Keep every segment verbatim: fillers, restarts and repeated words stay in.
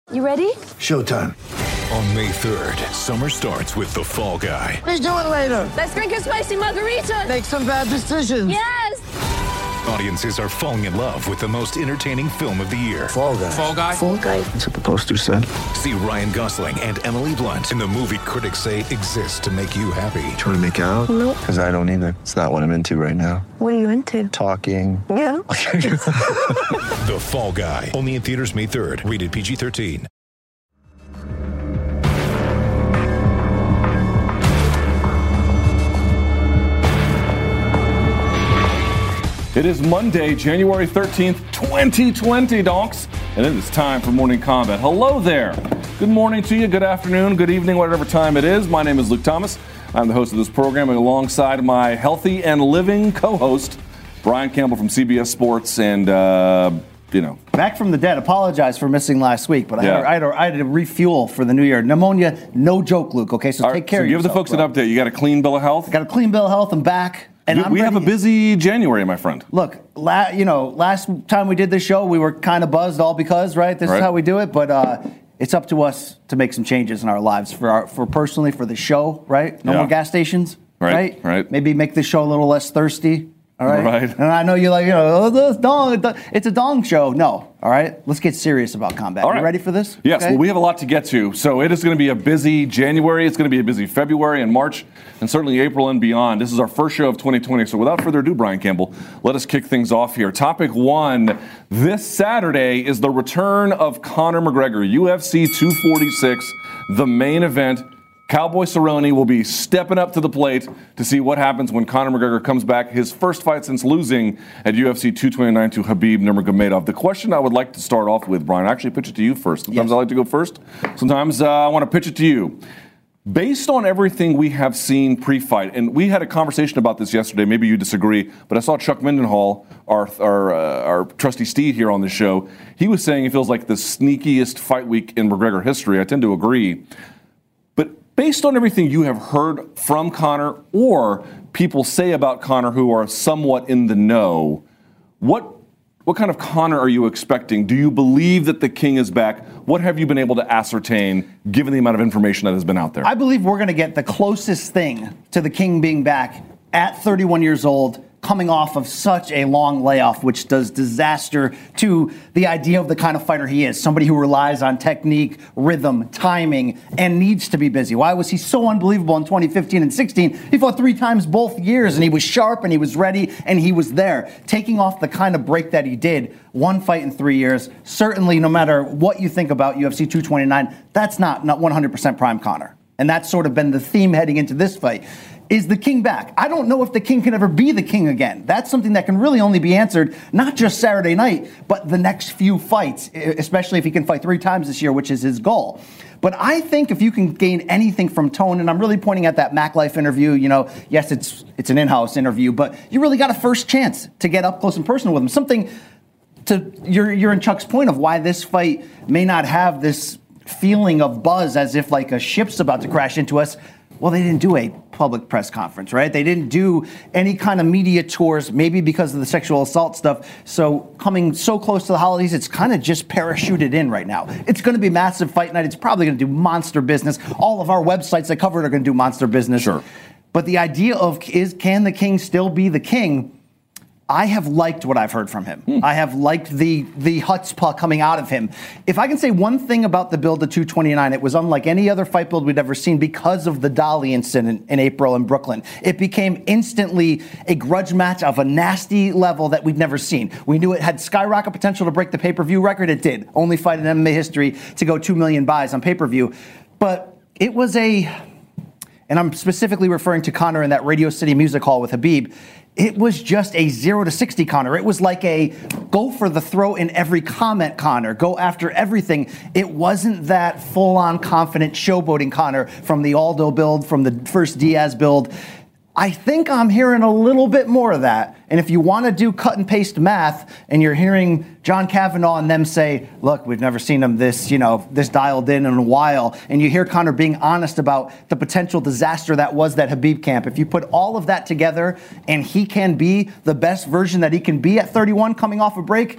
You ready? Showtime. On May third, summer starts with The Fall Guy. Let's do it later. Let's drink a spicy margarita. Make some bad decisions. Yes. Audiences are falling in love with the most entertaining film of the year. Fall Guy. Fall Guy. Fall guy. That's what the poster said. See Ryan Gosling and Emily Blunt in the movie critics say exists to make you happy. Trying to make it out? Nope. Because I don't either. It's not what I'm into right now. What are you into? Talking. Yeah. The Fall Guy. Only in theaters May third. Rated P G thirteen. It is Monday, January thirteenth, twenty twenty, donks, and it is time for Morning Combat. Hello there. Good morning to you, good afternoon, good evening, whatever time it is. My name is Luke Thomas. I'm the host of this program alongside my healthy and living co-host, Brian Campbell from C B S Sports, and, uh, you know. Back from the dead. Apologize for missing last week, but I, Yeah. had, I, had, I had to refuel for the new year. Pneumonia, no joke, Luke, okay? So All take right, care so of give yourself. the folks bro. an update. You got a clean bill of health? Got a clean bill of health. I'm back. And we I'm we have a ready. busy January, my friend. Look, la- you know, last time we did this show, we were kind of buzzed all because, right? This Right. is how we do it. But uh, it's up to us to make some changes in our lives for our, for personally, for the show, right? No Yeah. more gas stations, Right, right? right. Maybe make the show a little less thirsty. All right. Right. And I know you're like, you know, oh, this dong, it's a dong show. No. All right. Let's get serious about combat. All You right. ready for this? Yes, Okay? well, we have a lot to get to. So it is going to be a busy January. It's going to be a busy February and March, and certainly April and beyond. This is our first show of twenty twenty. So without further ado, Brian Campbell, let us kick things off here. Topic one, this Saturday is the return of Conor McGregor, U F C two forty-six, the main event. Cowboy Cerrone will be stepping up to the plate to see what happens when Conor McGregor comes back. His first fight since losing at U F C two twenty-nine to Khabib Nurmagomedov. The question I would like to start off with, Brian, I actually pitch it to you first. Sometimes Yes. I like to go first. Sometimes uh, I want to pitch it to you. Based on everything we have seen pre-fight, and we had a conversation about this yesterday, maybe you disagree, but I saw Chuck Mindenhall, our our, uh, our trusty steed here on the show, he was saying he feels like the sneakiest fight week in McGregor history. I tend to agree. But based on everything you have heard from Conor or people say about Conor who are somewhat in the know, what what kind of Conor are you expecting? Do you believe that the king is back? What have you been able to ascertain given the amount of information that has been out there? I believe we're going to get the closest thing to the king being back at thirty-one years old, coming off of such a long layoff, which does disaster to the idea of the kind of fighter he is. Somebody who relies on technique, rhythm, timing, and needs to be busy. Why was he so unbelievable in twenty fifteen and sixteen? He fought three times both years, and he was sharp, and he was ready, and he was there. Taking off the kind of break that he did, one fight in three years, certainly no matter what you think about U F C two twenty-nine, that's not, not one hundred percent prime Conor. And that's sort of been the theme heading into this fight. Is the king back? I don't know if the king can ever be the king again. That's something that can really only be answered not just Saturday night, but the next few fights, especially if he can fight three times this year, which is his goal. But I think if you can gain anything from Tone, and I'm really pointing at that MacLife interview, you know, yes, it's it's an in-house interview, but you really got a first chance to get up close and personal with him. Something to, you're, you're in Chuck's point of why this fight may not have this feeling of buzz as if like a ship's about to crash into us. Well, they didn't do a public press conference, right? They didn't do any kind of media tours, maybe because of the sexual assault stuff. So coming so close to the holidays, it's kind of just parachuted in right now. It's going to be massive fight night. It's probably going to do monster business. All of our websites that cover it are going to do monster business. Sure. But the idea of is can the king still be the king? I have liked what I've heard from him. Hmm. I have liked the the chutzpah coming out of him. If I can say one thing about the build to two twenty-nine, it was unlike any other fight build we'd ever seen because of the Dolly incident in April in Brooklyn. It became instantly a grudge match of a nasty level that we'd never seen. We knew it had skyrocket potential to break the pay-per-view record. It did. Only fight in M M A history to go two million buys on pay-per-view. But it was a, and I'm specifically referring to Conor in that Radio City Music Hall with Khabib, it was just a zero to sixty Conor. It was like a go for the throat in every comment Conor, go after everything. It wasn't that full-on confident showboating Conor from the Aldo build, from the first Diaz build. I think I'm hearing a little bit more of that. And if you want to do cut and paste math and you're hearing John Kavanaugh and them say, look, we've never seen him this, you know, this dialed in in a while. And you hear Conor being honest about the potential disaster that was that Khabib camp. If you put all of that together and he can be the best version that he can be at thirty-one coming off a break,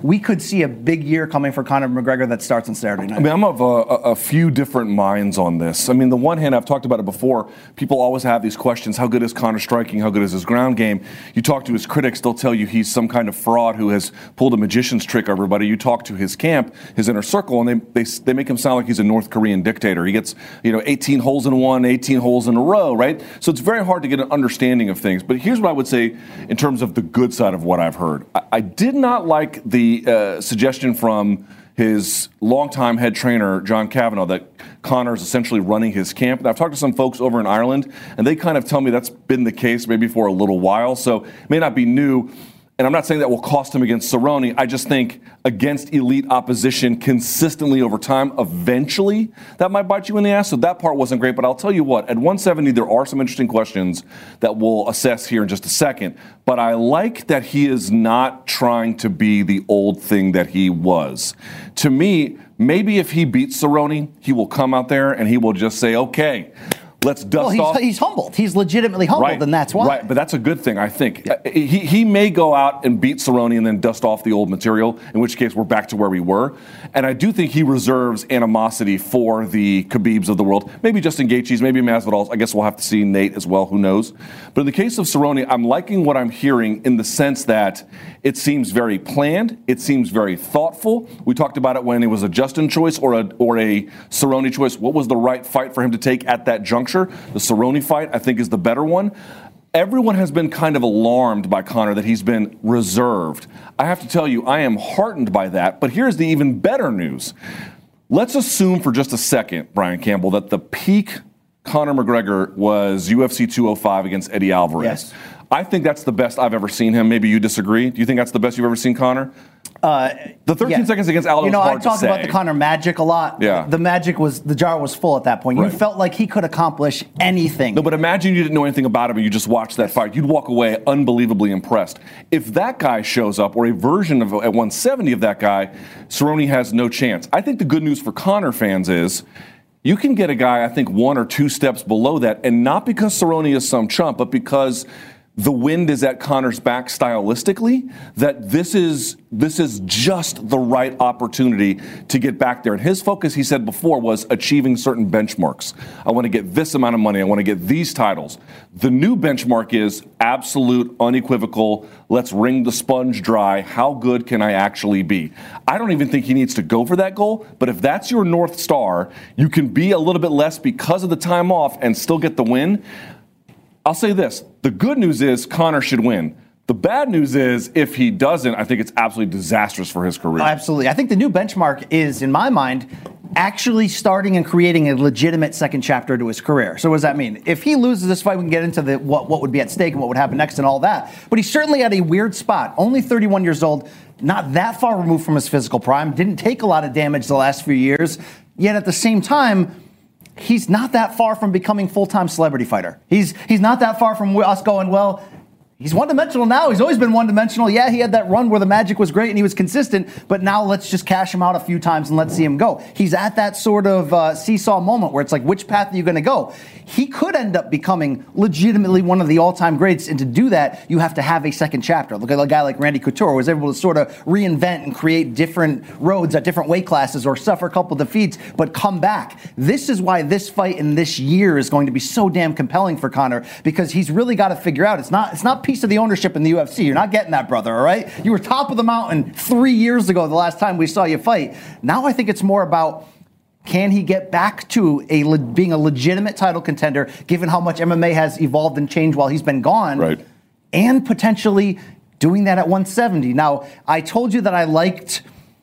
we could see a big year coming for Conor McGregor that starts on Saturday night. I mean, I'm of a, a few different minds on this. I mean, the one hand, I've talked about it before. People always have these questions: how good is Conor striking? How good is his ground game? You talk to his critics, they'll tell you he's some kind of fraud who has pulled a magician's trick on everybody. You talk to his camp, his inner circle, and they, they they make him sound like he's a North Korean dictator. He gets, you know, eighteen holes in one, eighteen holes in a row, right? So it's very hard to get an understanding of things. But here's what I would say in terms of the good side of what I've heard. I, I did not like the uh, suggestion from his longtime head trainer, John Kavanagh, that Conor is essentially running his camp. And I've talked to some folks over in Ireland, and they kind of tell me that's been the case maybe for a little while, so it may not be new. And I'm not saying that will cost him against Cerrone. I just think against elite opposition consistently over time, eventually that might bite you in the ass. So that part wasn't great. But I'll tell you what, at one seventy, there are some interesting questions that we'll assess here in just a second. But I like that he is not trying to be the old thing that he was. To me, maybe if he beats Cerrone, he will come out there and he will just say, okay, let's dust well, he's, off. He's humbled. He's legitimately humbled, right, and that's why. Right, but that's a good thing, I think. Yeah. Uh, he, he may go out and beat Cerrone and then dust off the old material, in which case we're back to where we were. And I do think he reserves animosity for the Khabibs of the world. Maybe Justin Gaethje's, maybe Masvidal's. I guess we'll have to see Nate as well. Who knows? But in the case of Cerrone, I'm liking what I'm hearing in the sense that it seems very planned. It seems very thoughtful. We talked about it when it was a Justin choice or a or a Cerrone choice. What was the right fight for him to take at that juncture? The Cerrone fight, I think, is the better one. Everyone has been kind of alarmed by Conor that he's been reserved. I have to tell you, I am heartened by that. But here's the even better news. Let's assume for just a second, Brian Campbell, that the peak Conor McGregor was U F C two oh five against Eddie Alvarez. Yes. I think that's the best I've ever seen him. Maybe you disagree. Do you think that's the best you've ever seen Conor? Uh, the thirteen yeah. seconds against Aldo You know, was I hard to talk say. about the Conor magic a lot. Yeah. The magic was, the jar was full at that point. Right. You felt like he could accomplish anything. No, but imagine you didn't know anything about him and you just watched that fight. You'd walk away unbelievably impressed. If that guy shows up, or a version of at one seventy of that guy, Cerrone has no chance. I think the good news for Conor fans is you can get a guy, I think, one or two steps below that, and not because Cerrone is some chump, but because the wind is at Conor's back stylistically, that this is this is just the right opportunity to get back there. And his focus, he said before, was achieving certain benchmarks. I want to get this amount of money. I want to get these titles. The new benchmark is absolute, unequivocal, let's wring the sponge dry. How good can I actually be? I don't even think he needs to go for that goal, but if that's your North Star, you can be a little bit less because of the time off and still get the win. I'll say this. The good news is Conor should win. The bad news is if he doesn't, I think it's absolutely disastrous for his career. Absolutely. I think the new benchmark is, in my mind, actually starting and creating a legitimate second chapter to his career. So what does that mean? If he loses this fight, we can get into the what, what would be at stake and what would happen next and all that. But he's certainly at a weird spot. Only thirty-one years old, not that far removed from his physical prime, didn't take a lot of damage the last few years, yet at the same time, he's not that far from becoming full-time celebrity fighter. He's he's not that far from us going, well, he's one-dimensional now. He's always been one-dimensional. Yeah, he had that run where the magic was great and he was consistent, but now let's just cash him out a few times and let's see him go. He's at that sort of uh, seesaw moment where it's like, which path are you going to go? He could end up becoming legitimately one of the all-time greats, and to do that, you have to have a second chapter. Look at a guy like Randy Couture, who was able to sort of reinvent and create different roads at different weight classes or suffer a couple defeats, but come back. This is why this fight in this year is going to be so damn compelling for Conor, because he's really got to figure out, it's not, it's not piece of the ownership in the U F C. You're not getting that, brother, all right? You were top of the mountain three years ago, the last time we saw you fight. Now I think it's more about, can he get back to a le- being a legitimate title contender, given how much M M A has evolved and changed while he's been gone, right, and potentially doing that at one seventy. Now, I told you that I liked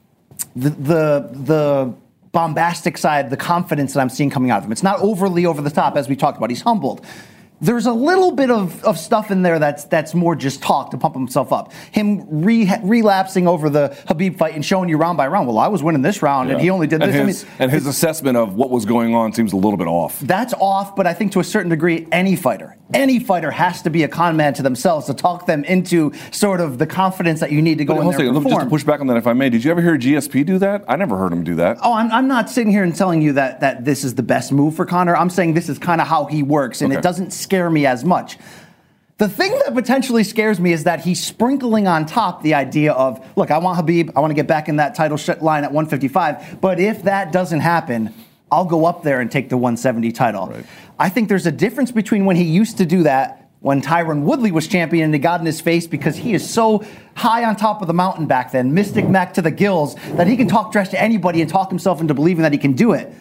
the the, the bombastic side, the confidence that I'm seeing coming out of him. It's not overly over the top, as we talked about. He's humbled. There's a little bit of, of stuff in there that's that's more just talk to pump himself up. Him re, relapsing over the Khabib fight and showing you round by round, well, I was winning this round, yeah. and he only did this. And his, I mean, and his assessment of what was going on seems a little bit off. That's off, but I think to a certain degree, any fighter, any fighter has to be a con man to themselves to talk them into sort of the confidence that you need to go but in there and perform. Just to push back on that, if I may, did you ever hear G S P do that? I never heard him do that. Oh, I'm, I'm not sitting here and telling you that, that this is the best move for Conor. I'm saying this is kind of how he works, and okay. it doesn't scare me as much. The thing that potentially scares me is that he's sprinkling on top the idea of, look, I want Khabib, I want to get back in that title line at one fifty-five, but if that doesn't happen, I'll go up there and take the one seventy title. Right. I think there's a difference between when he used to do that, when Tyron Woodley was champion and he got in his face because he is so high on top of the mountain back then, Mystic Mac to the gills, that he can talk trash to anybody and talk himself into believing that he can do it.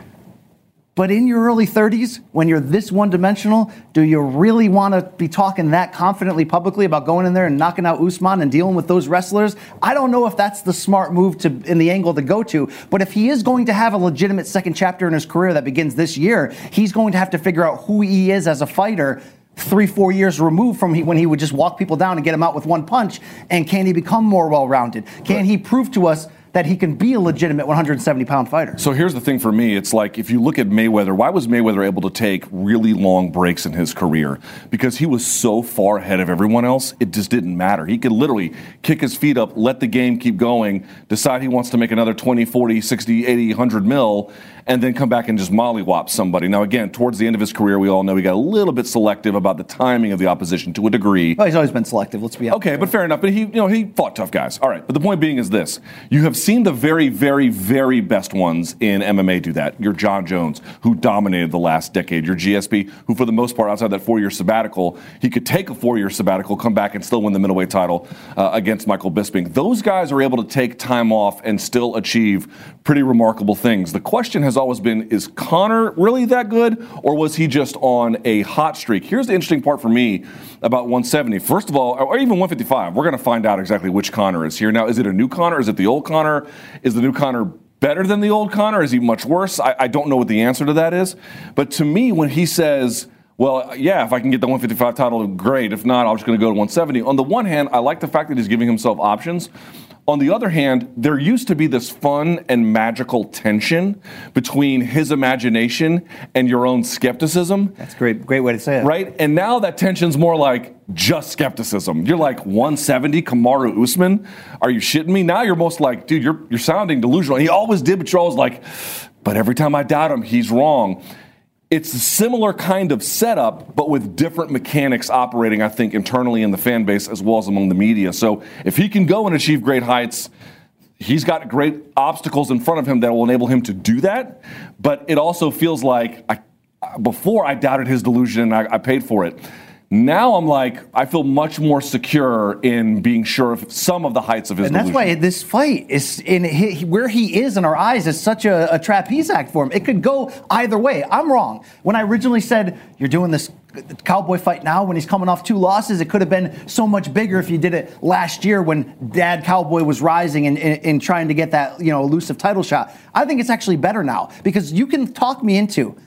But in your early thirties, when you're this one-dimensional, do you really want to be talking that confidently publicly about going in there and knocking out Usman and dealing with those wrestlers? I don't know if that's the smart move to in the angle to go to, but if he is going to have a legitimate second chapter in his career that begins this year, he's going to have to figure out who he is as a fighter three, four years removed from he, when he would just walk people down and get them out with one punch, and can he become more well-rounded? Can he prove to us that he can be a legitimate one seventy pound fighter? So here's the thing for me. It's like, if you look at Mayweather, why was Mayweather able to take really long breaks in his career? Because he was so far ahead of everyone else, it just didn't matter. He could literally kick his feet up, let the game keep going, decide he wants to make another twenty, forty, sixty, eighty, one hundred mil, and then come back and just mollywop somebody. Now, again, towards the end of his career, we all know he got a little bit selective about the timing of the opposition to a degree. Well, he's always been selective, let's be honest. Okay, but fair enough. But he, you know, he fought tough guys. All right, but the point being is this. You have seen the very, very, very best ones in M M A do that. Your John Jones, who dominated the last decade. Your G S P, who for the most part, outside that four-year sabbatical, he could take a four-year sabbatical, come back and still win the middleweight title uh, against Michael Bisping. Those guys are able to take time off and still achieve pretty remarkable things. The question has always been, is Conor really that good, or was he just on a hot streak? Here's the interesting part for me about one seventy. First of all, or even one fifty-five, we're going to find out exactly which Conor is here. Now, is it a new Conor? Is it the old Conor? Is the new Conor better than the old Conor? Is he much worse? I, I don't know what the answer to that is. But to me, when he says, well, yeah, if I can get the one fifty-five title, great. If not, I'm just going to go to one seventy. On the one hand, I like the fact that he's giving himself options. On the other hand, there used to be this fun and magical tension between his imagination and your own skepticism. That's a great, great way to say it. Right? And now that tension's more like just skepticism. You're like, one seventy, Kamaru Usman? Are you shitting me? Now you're most like, dude, you're you're sounding delusional. He always did, but you're always like, but every time I doubt him, he's wrong. It's a similar kind of setup, but with different mechanics operating, I think, internally in the fan base as well as among the media. So if he can go and achieve great heights, he's got great obstacles in front of him that will enable him to do that. But it also feels like I, before I doubted his delusion and I, I paid for it. Now I'm like, I feel much more secure in being sure of some of the heights of his And that's delusion. why this fight is in he, where he is in our eyes is such a, a trapeze act for him. It could go either way. I'm wrong. When I originally said you're doing this Cowboy fight now when he's coming off two losses, it could have been so much bigger if you did it last year when Dad Cowboy was rising and, and, and trying to get that, you know, elusive title shot. I think it's actually better now because you can talk me into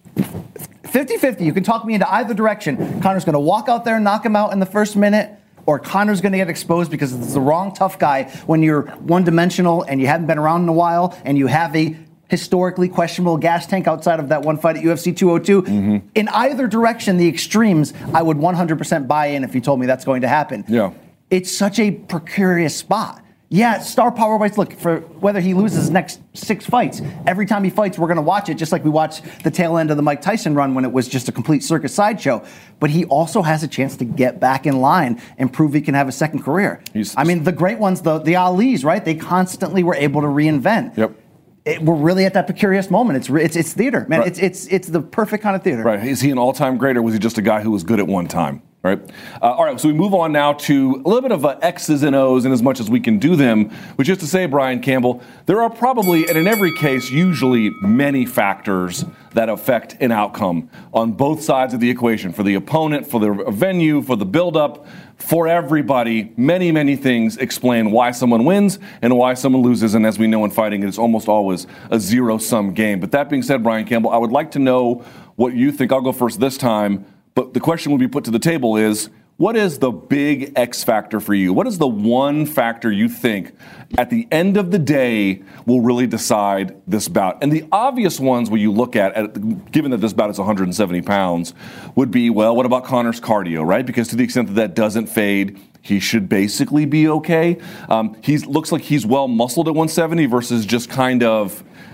fifty-fifty, you can talk me into either direction. Conor's going to walk out there and knock him out in the first minute, or Conor's going to get exposed because it's the wrong tough guy when you're one-dimensional and you haven't been around in a while and you have a historically questionable gas tank outside of that one fight at U F C two oh two. Mm-hmm. In either direction, the extremes, I would one hundred percent buy in if you told me that's going to happen. Yeah. It's such a precarious spot. Yeah, star power fights. Look, for whether he loses his next six fights, every time he fights, we're going to watch it, just like we watched the tail end of the Mike Tyson run when it was just a complete circus sideshow. But he also has a chance to get back in line and prove he can have a second career. He's, I mean, the great ones, the, the Alis, right? They constantly were able to reinvent. Yep. It, we're really at that precarious moment. It's it's it's theater, man. Right. It's it's it's the perfect kind of theater. Right. Is he an all-time great, or was he just a guy who was good at one time? Right. Uh, all right. So we move on now to a little bit of uh, X's and O's, in as much as we can do them. Which is to say, Brian Campbell, there are probably, and in every case, usually many factors that affect an outcome on both sides of the equation. For the opponent, for the venue, for the build-up, for everybody, many, many things explain why someone wins and why someone loses. And as we know in fighting, it's almost always a zero-sum game. But that being said, Brian Campbell, I would like to know what you think. I'll go first this time. But the question will be put to the table is, what is the big X factor for you? What is the one factor you think at the end of the day will really decide this bout? And the obvious ones where you look at, at given that this bout is one hundred seventy pounds, would be, well, what about Conor's cardio, right? Because to the extent that that doesn't fade, he should basically be okay. Um, he looks like he's well muscled at one seventy versus just kind of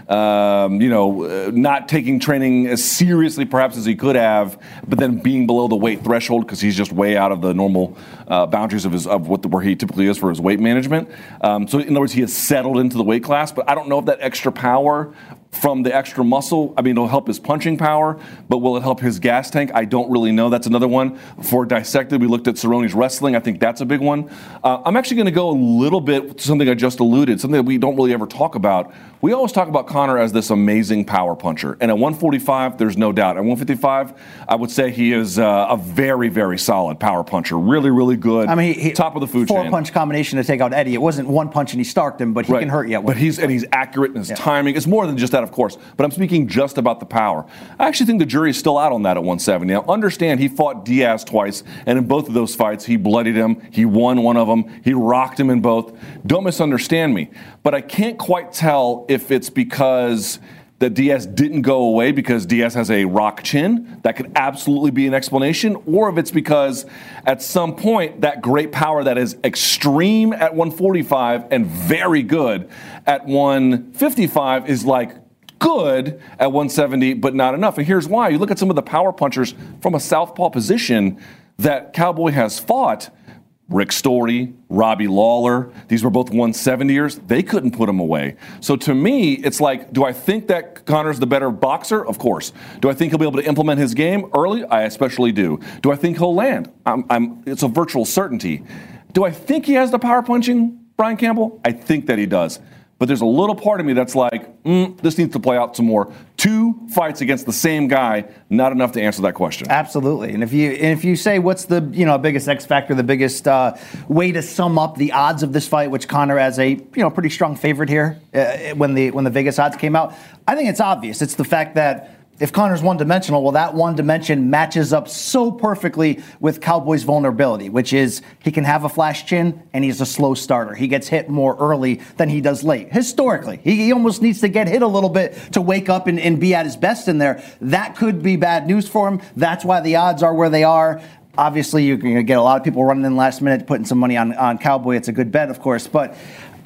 um, you know, uh, not taking training as seriously perhaps as he could have, but then being below the weight threshold because he's just way out of the normal uh, boundaries of his of what the, where he typically is for his weight management. Um, so in other words, he has settled into the weight class, but I don't know if that extra power from the extra muscle, I mean, it'll help his punching power, but will it help his gas tank? I don't really know. That's another one. For Dissected, we looked at Cerrone's wrestling. I think that's a big one. Uh, I'm actually going to go a little bit to something I just alluded, something that we don't really ever talk about. We always talk about Conor as this amazing power puncher. And at one forty-five, there's no doubt. At one fifty-five, I would say he is uh, a very, very solid power puncher. Really, really good. I mean, he, top of the food four chain. Four-punch combination to take out Eddie. It wasn't one punch and he starked him, but he right. can hurt you. But he's and he's accurate in his yeah. timing. It's more than just that, of course. But I'm speaking just about the power. I actually think the jury is still out on that at one seventy. Now, understand he fought Diaz twice, and in both of those fights, he bloodied him. He won one of them. He rocked him in both. Don't misunderstand me. But I can't quite tell if it's because that Diaz didn't go away because Diaz has a rock chin. That could absolutely be an explanation. Or if it's because at some point that great power that is extreme at one forty-five and very good at one fifty-five is like good at one seventy, but not enough. And here's why. You look at some of the power punchers from a southpaw position that Cowboy has fought. Rick Story, Robbie Lawler, these were both one seventy-ers. They couldn't put him away. So to me, it's like, do I think that Conor's the better boxer? Of course. Do I think he'll be able to implement his game early? I especially do. Do I think he'll land? I'm, I'm, it's a virtual certainty. Do I think he has the power punching, Brian Campbell? I think that he does. But there's a little part of me that's like, mm, this needs to play out some more. Two fights against the same guy, not enough to answer that question. Absolutely. And if you and if you say what's the you know biggest X factor, the biggest uh, way to sum up the odds of this fight, which Conor as a you know pretty strong favorite here uh, when the when the Vegas odds came out, I think it's obvious. It's the fact that if Conor's one-dimensional, well, that one dimension matches up so perfectly with Cowboy's vulnerability, which is he can have a flash chin and he's a slow starter. He gets hit more early than he does late. Historically, he, he almost needs to get hit a little bit to wake up and, and be at his best in there. That could be bad news for him. That's why the odds are where they are. Obviously, you're going to get a lot of people running in last minute, putting some money on, on Cowboy. It's a good bet, of course. But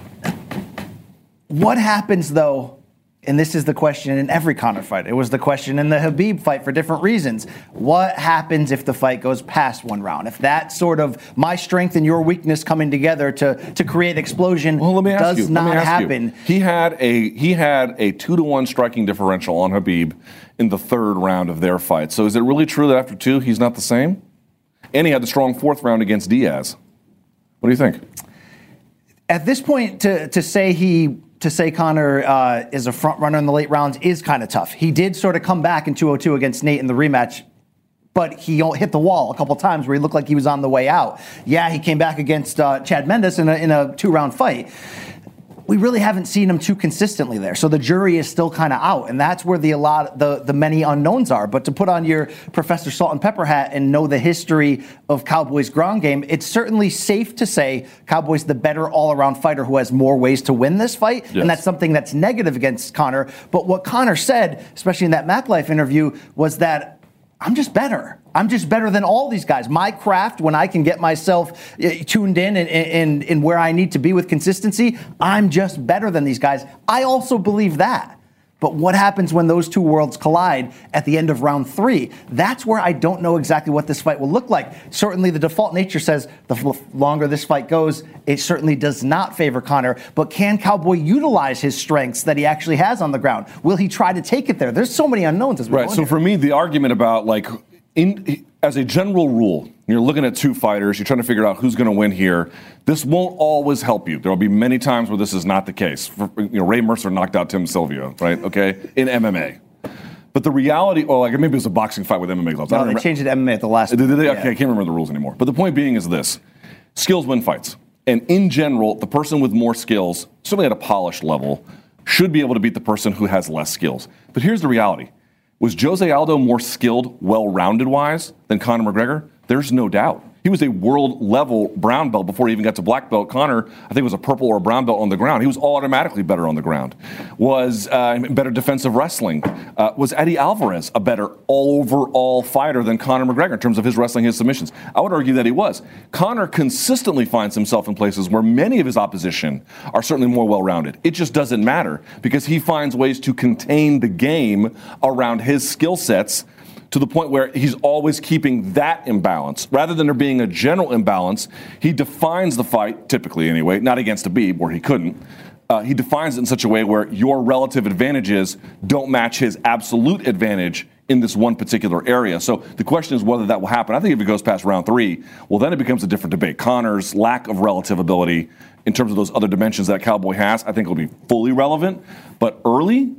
what happens, though? And this is the question in every Conor fight. It was the question in the Khabib fight for different reasons. What happens if the fight goes past one round? If that sort of my strength and your weakness coming together to, to create explosion well, let me ask does you. not let me ask happen. You. He had a he had a two to one striking differential on Khabib in the third round of their fight. So is it really true that after two he's not the same? And he had the strong fourth round against Diaz. What do you think? At this point, to to say he. To say Conor uh, is a front runner in the late rounds is kind of tough. He did sort of come back in two oh two against Nate in the rematch, but he hit the wall a couple times where he looked like he was on the way out. Yeah, he came back against uh, Chad Mendes in a, in a two-round fight. We really haven't seen him too consistently there. So the jury is still kind of out, and that's where the a lot the, the many unknowns are. But to put on your Professor Salt and Pepper hat and know the history of Cowboy's ground game, it's certainly safe to say Cowboy's the better all-around fighter who has more ways to win this fight, yes. And that's something that's negative against Conor. But what Conor said, especially in that MacLife interview, was that I'm just better. I'm just better than all these guys. My craft, when I can get myself tuned in and, and, and where I need to be with consistency, I'm just better than these guys. I also believe that. But what happens when those two worlds collide at the end of round three? That's where I don't know exactly what this fight will look like. Certainly the default nature says the longer this fight goes, it certainly does not favor Conor. But can Cowboy utilize his strengths that he actually has on the ground? Will he try to take it there? There's so many unknowns as well. Right, so here. for me, the argument about like, in, as a general rule, you're looking at two fighters, you're trying to figure out who's going to win here. This won't always help you. There will be many times where this is not the case. For, you know, Ray Mercer knocked out Tim Sylvia, right? Okay, in M M A. But the reality, or like maybe it was a boxing fight with M M A gloves. No, I don't they remember. changed it to M M A at the last. Did they? Yeah. Okay, I can't remember the rules anymore. But the point being is this: skills win fights, and in general, the person with more skills, certainly at a polished level, should be able to beat the person who has less skills. But here's the reality. Was Jose Aldo more skilled, well-rounded wise than Conor McGregor? There's no doubt. He He was a world-level brown belt before he even got to black belt. Conor, I think, was a purple or a brown belt on the ground. He was automatically better on the ground. Was uh, better defensive wrestling. Uh, was Eddie Alvarez a better overall fighter than Conor McGregor in terms of his wrestling, his submissions? I would argue that he was. Conor consistently finds himself in places where many of his opposition are certainly more well-rounded. It just doesn't matter because he finds ways to contain the game around his skill sets to the point where he's always keeping that imbalance. Rather than there being a general imbalance, he defines the fight, typically anyway, not against Khabib where he couldn't. Uh, he defines it in such a way where your relative advantages don't match his absolute advantage in this one particular area. So the question is whether that will happen. I think if it goes past round three, well, then it becomes a different debate. Conor's lack of relative ability in terms of those other dimensions that Cowboy has, I think will be fully relevant. But early,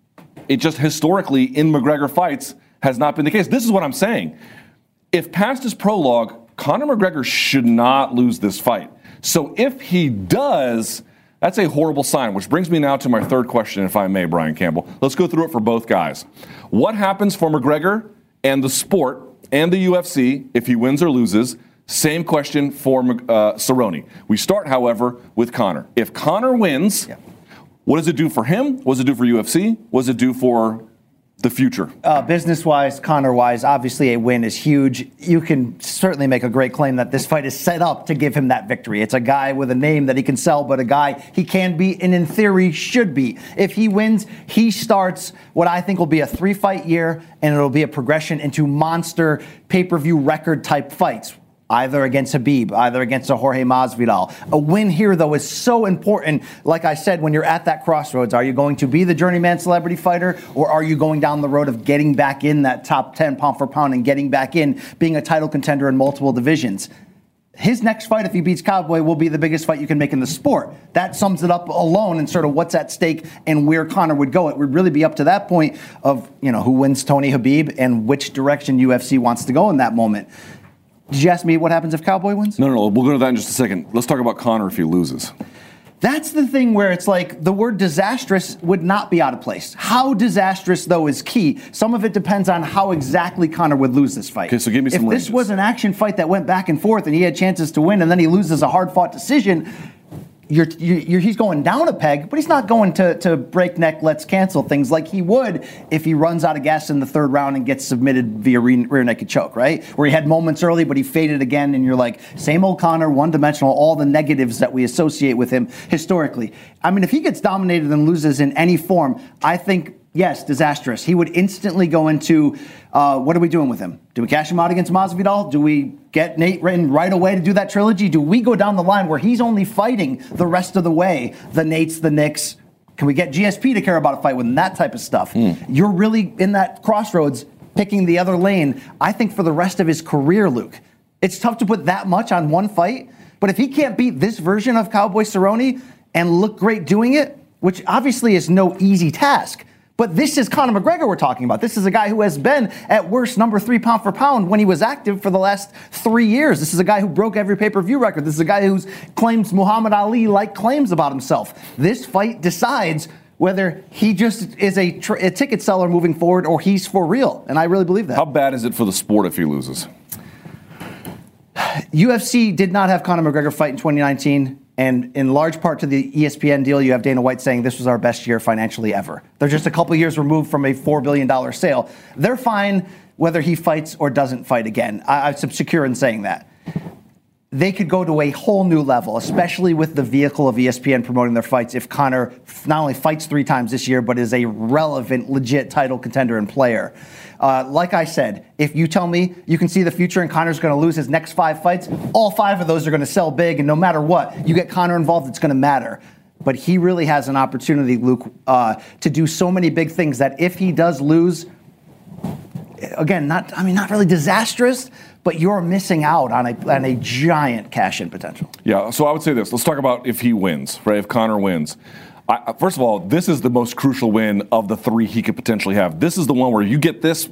it just historically in McGregor fights has not been the case. This is what I'm saying. If past his prologue, Conor McGregor should not lose this fight. So if he does, that's a horrible sign, which brings me now to my third question, if I may, Brian Campbell. Let's go through it for both guys. What happens for McGregor and the sport and the U F C if he wins or loses? Same question for uh, Cerrone. We start, however, with Conor. If Conor wins, yeah. What does it do for him? What does it do for U F C? What does it do for the future? Uh, business-wise, Conor-wise, obviously a win is huge. You can certainly make a great claim that this fight is set up to give him that victory. It's a guy with a name that he can sell, but a guy he can be and in theory should be. If he wins, he starts what I think will be a three-fight year, and it'll be a progression into monster pay-per-view record-type fights. Either against Khabib, either against a Jorge Masvidal. A win here, though, is so important. Like I said, when you're at that crossroads, are you going to be the journeyman celebrity fighter, or are you going down the road of getting back in that top ten pound for pound and getting back in being a title contender in multiple divisions? His next fight, if he beats Cowboy, will be the biggest fight you can make in the sport. That sums it up alone and sort of what's at stake and where Conor would go. It would really be up to that point of, you know, who wins Tony Khabib and which direction U F C wants to go in that moment. Did you ask me what happens if Cowboy wins? No, no, no. We'll go to that in just a second. Let's talk about Conor if he loses. That's the thing where it's like the word disastrous would not be out of place. How disastrous, though, is key. Some of it depends on how exactly Conor would lose this fight. Okay, so give me some If ranges. this was an action fight that went back and forth and he had chances to win and then he loses a hard-fought decision, You're, you're, he's going down a peg, but he's not going to, to breakneck, let's cancel things like he would if he runs out of gas in the third round and gets submitted via rear, rear naked choke, right? Where he had moments early, but he faded again, and you're like, same old Conor, one-dimensional, all the negatives that we associate with him historically. I mean, if he gets dominated and loses in any form, I think, yes, disastrous. He would instantly go into, uh, what are we doing with him? Do we cash him out against Masvidal? Do we get Nate in right away to do that trilogy? Do we go down the line where he's only fighting the rest of the way, the Nates, the Nicks? Can we get G S P to care about a fight with him? That type of stuff. Mm. You're really in that crossroads picking the other lane, I think, for the rest of his career, Luke. It's tough to put that much on one fight, but if he can't beat this version of Cowboy Cerrone and look great doing it, which obviously is no easy task, but this is Conor McGregor we're talking about. This is a guy who has been, at worst, number three pound for pound when he was active for the last three years. This is a guy who broke every pay-per-view record. This is a guy who claims Muhammad Ali-like claims about himself. This fight decides whether he just is a, tr- a ticket seller moving forward or he's for real. And I really believe that. How bad is it for the sport if he loses? U F C did not have Conor McGregor fight in twenty nineteen. And in large part to the E S P N deal, you have Dana White saying this was our best year financially ever. They're just a couple years removed from a four billion dollars sale. They're fine whether he fights or doesn't fight again. I, I'm secure in saying that. They could go to a whole new level, especially with the vehicle of E S P N promoting their fights, if Conor not only fights three times this year, but is a relevant, legit title contender and player. Uh, like I said, if you tell me you can see the future and Conor's going to lose his next five fights, all five of those are going to sell big, and no matter what, you get Conor involved, it's going to matter. But he really has an opportunity, Luke, uh, to do so many big things that if he does lose, again, not I mean, not really disastrous, but you're missing out on a, on a giant cash-in potential. Yeah, so I would say this. Let's talk about if he wins, right? If Conor wins. I, first of all, this is the most crucial win of the three he could potentially have. This is the one where you get this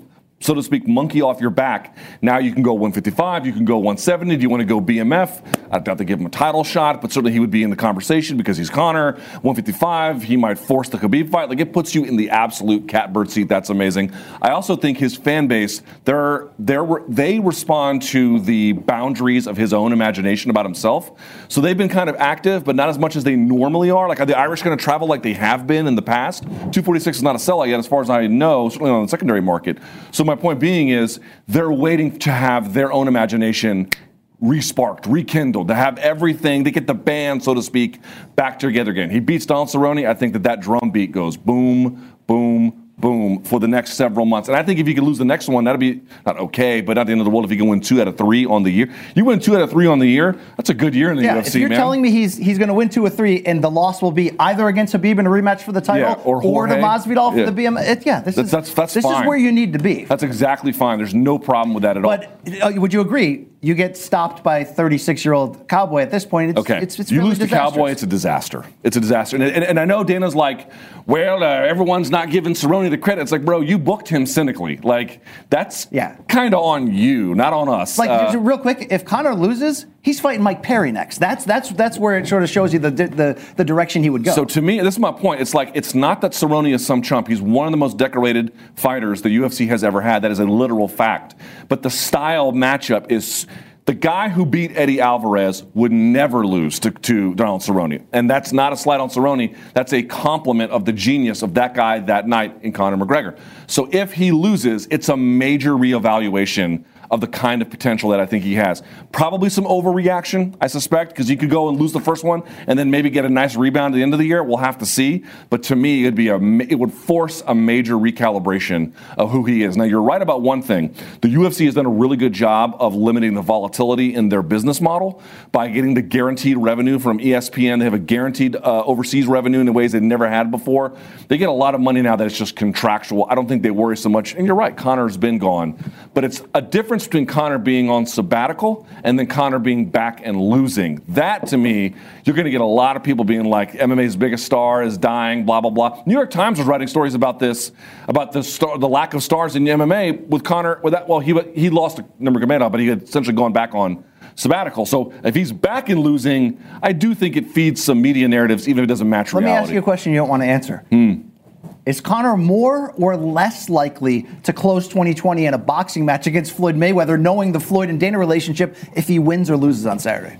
so to speak, monkey off your back. Now you can go one fifty-five, you can go one seventy. Do you want to go B M F? I doubt they give him a title shot, but certainly he would be in the conversation because he's Conor. one fifty-five, he might force the Khabib fight. Like, it puts you in the absolute catbird seat. That's amazing. I also think his fan base, they're, they're, they respond to the boundaries of his own imagination about himself. So they've been kind of active, but not as much as they normally are. Like, are the Irish going to travel like they have been in the past? two forty-six is not a sellout yet, as far as I know, certainly on the secondary market. So my point being is they're waiting to have their own imagination re-sparked, rekindled, to have everything, they get the band, so to speak, back together again. He beats Donald Cerrone. I think that that drum beat goes boom, boom, boom for the next several months. And I think if you could lose the next one, that'd be not okay, but not the end of the world if you can win two out of three on the year. You win two out of three on the year, that's a good year in the yeah, U F C, if you're man. telling me he's he's going to win two or three, and the loss will be either against Habib in a rematch for the title, Yeah, or or to Jorge. Masvidal for Yeah. the B M F. It, yeah, this That's- is that's- that's this fine. is where you need to be. That's exactly fine. There's no problem with that at all. But uh, would you agree? You get stopped by thirty-six-year-old Cowboy at this point. It's, Okay, it's, it's you really lose to disastrous. Cowboy, it's a disaster. It's a disaster. And, and, and I know Dana's like, well, uh, everyone's not giving Cerrone the credit. It's like, bro, you booked him cynically. Like, that's Yeah. kind of on you, not on us. Like, Uh, just real quick, if Conor loses, he's fighting Mike Perry next. That's that's that's where it sort of shows you the the, the direction he would go. So to me, this is my point. It's like, it's not that Cerrone is some chump. He's one of the most decorated fighters the U F C has ever had. That is a literal fact. But the style matchup is, the guy who beat Eddie Alvarez would never lose to, to Donald Cerrone. And that's not a slight on Cerrone. That's a compliment of the genius of that guy that night in Conor McGregor. So if he loses, it's a major reevaluation of the kind of potential that I think he has. Probably some overreaction, I suspect, because you could go and lose the first one and then maybe get a nice rebound at the end of the year. We'll have to see. But to me, it'd be a, it would force a major recalibration of who he is. Now, you're right about one thing. The U F C has done a really good job of limiting the volatility in their business model by getting the guaranteed revenue from E S P N. They have a guaranteed uh, overseas revenue in ways they never had before. They get a lot of money now that it's just contractual. I don't think they worry so much. And you're right, Conor's been gone. But it's a difference between Conor being on sabbatical and then Conor being back and losing. That, to me, you're going to get a lot of people being like, M M A's biggest star is dying, blah, blah, blah. New York Times was writing stories about this, about the star, the lack of stars in M M A with Conor. With that, well, he he lost to Nurmagomedov, but he had essentially gone back on sabbatical. So if he's back and losing, I do think it feeds some media narratives, even if it doesn't match Let reality. me ask you a question you don't want to answer. Hmm. Is Conor more or less likely to close twenty twenty in a boxing match against Floyd Mayweather, knowing the Floyd and Dana relationship, if he wins or loses on Saturday?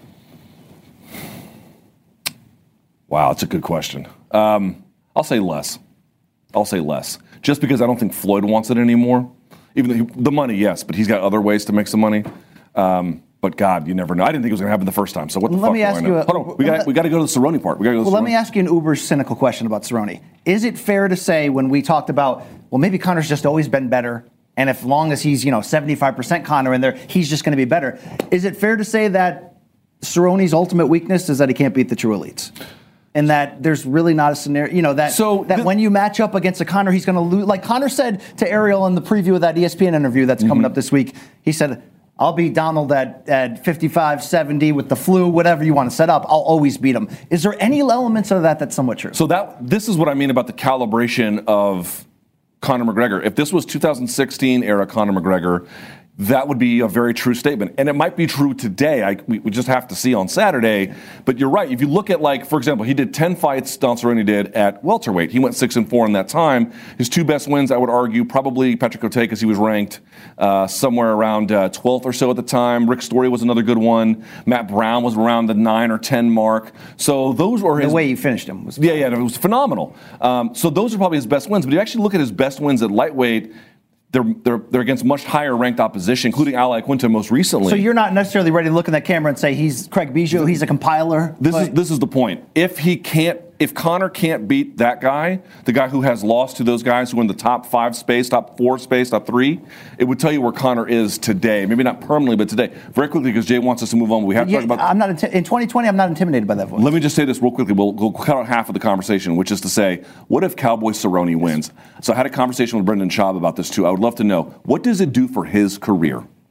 Wow, that's a good question. Um, I'll say less. I'll say less. Just because I don't think Floyd wants it anymore. Even though he, the money, yes, but he's got other ways to make some money. Um, but God, you never know. I didn't think it was going to happen the first time. So what the Let fuck me do ask I know? you a- Hold on, we got we got to go to the Cerrone part. We got to go to Well, the let me Cerrone. ask you an uber cynical question about Cerrone. Is it fair to say, when we talked about, well, maybe Conor's just always been better, and if long as he's, you know, seventy-five percent Conor in there, he's just going to be better. Is it fair to say that Cerrone's ultimate weakness is that he can't beat the true elites? And that there's really not a scenario, you know, that So that th- when you match up against a Conor, he's going to lose. Like Conor said to Ariel in the preview of that E S P N interview that's coming Mm-hmm. up this week, he said, I'll beat Donald at, at fifty-five, seventy with the flu, whatever you want to set up. I'll always beat him. Is there any elements of that that's somewhat true? So that this is what I mean about the calibration of Conor McGregor. If this was two thousand sixteen era Conor McGregor, that would be a very true statement. And it might be true today. I, we, we just have to see on Saturday. But you're right. If you look at, like, for example, he did ten fights, Don Cerrone did, at welterweight. He went six and four in that time. His two best wins, I would argue, probably Patrick Cote, because he was ranked uh, somewhere around uh, twelfth or so at the time. Rick Story was another good one. Matt Brown was around the nine or ten mark. So those were his... the way he finished him was Yeah, yeah, no, it was phenomenal. Um, so those are probably his best wins. But if you actually look at his best wins at lightweight, they're they're, they're against much higher ranked opposition, including Al Iaquinta most recently. So you're not necessarily ready to look in that camera and say he's Craig Bijou, he's a compiler. This but- is this is the point. If he can't, if Conor can't beat that guy, the guy who has lost to those guys who are in the top five space, top four space, top three, it would tell you where Conor is today. Maybe not permanently, but today. Very quickly, because Jay wants us to move on. We have to Yeah, talk about. I'm not inti- in twenty twenty. I'm not intimidated by that voice. Let me just say this real quickly. We'll, we'll cut out half of the conversation, which is to say, what if Cowboy Cerrone wins? So I had a conversation with Brendan Schaub about this too. I would love to know, what does it do for his career?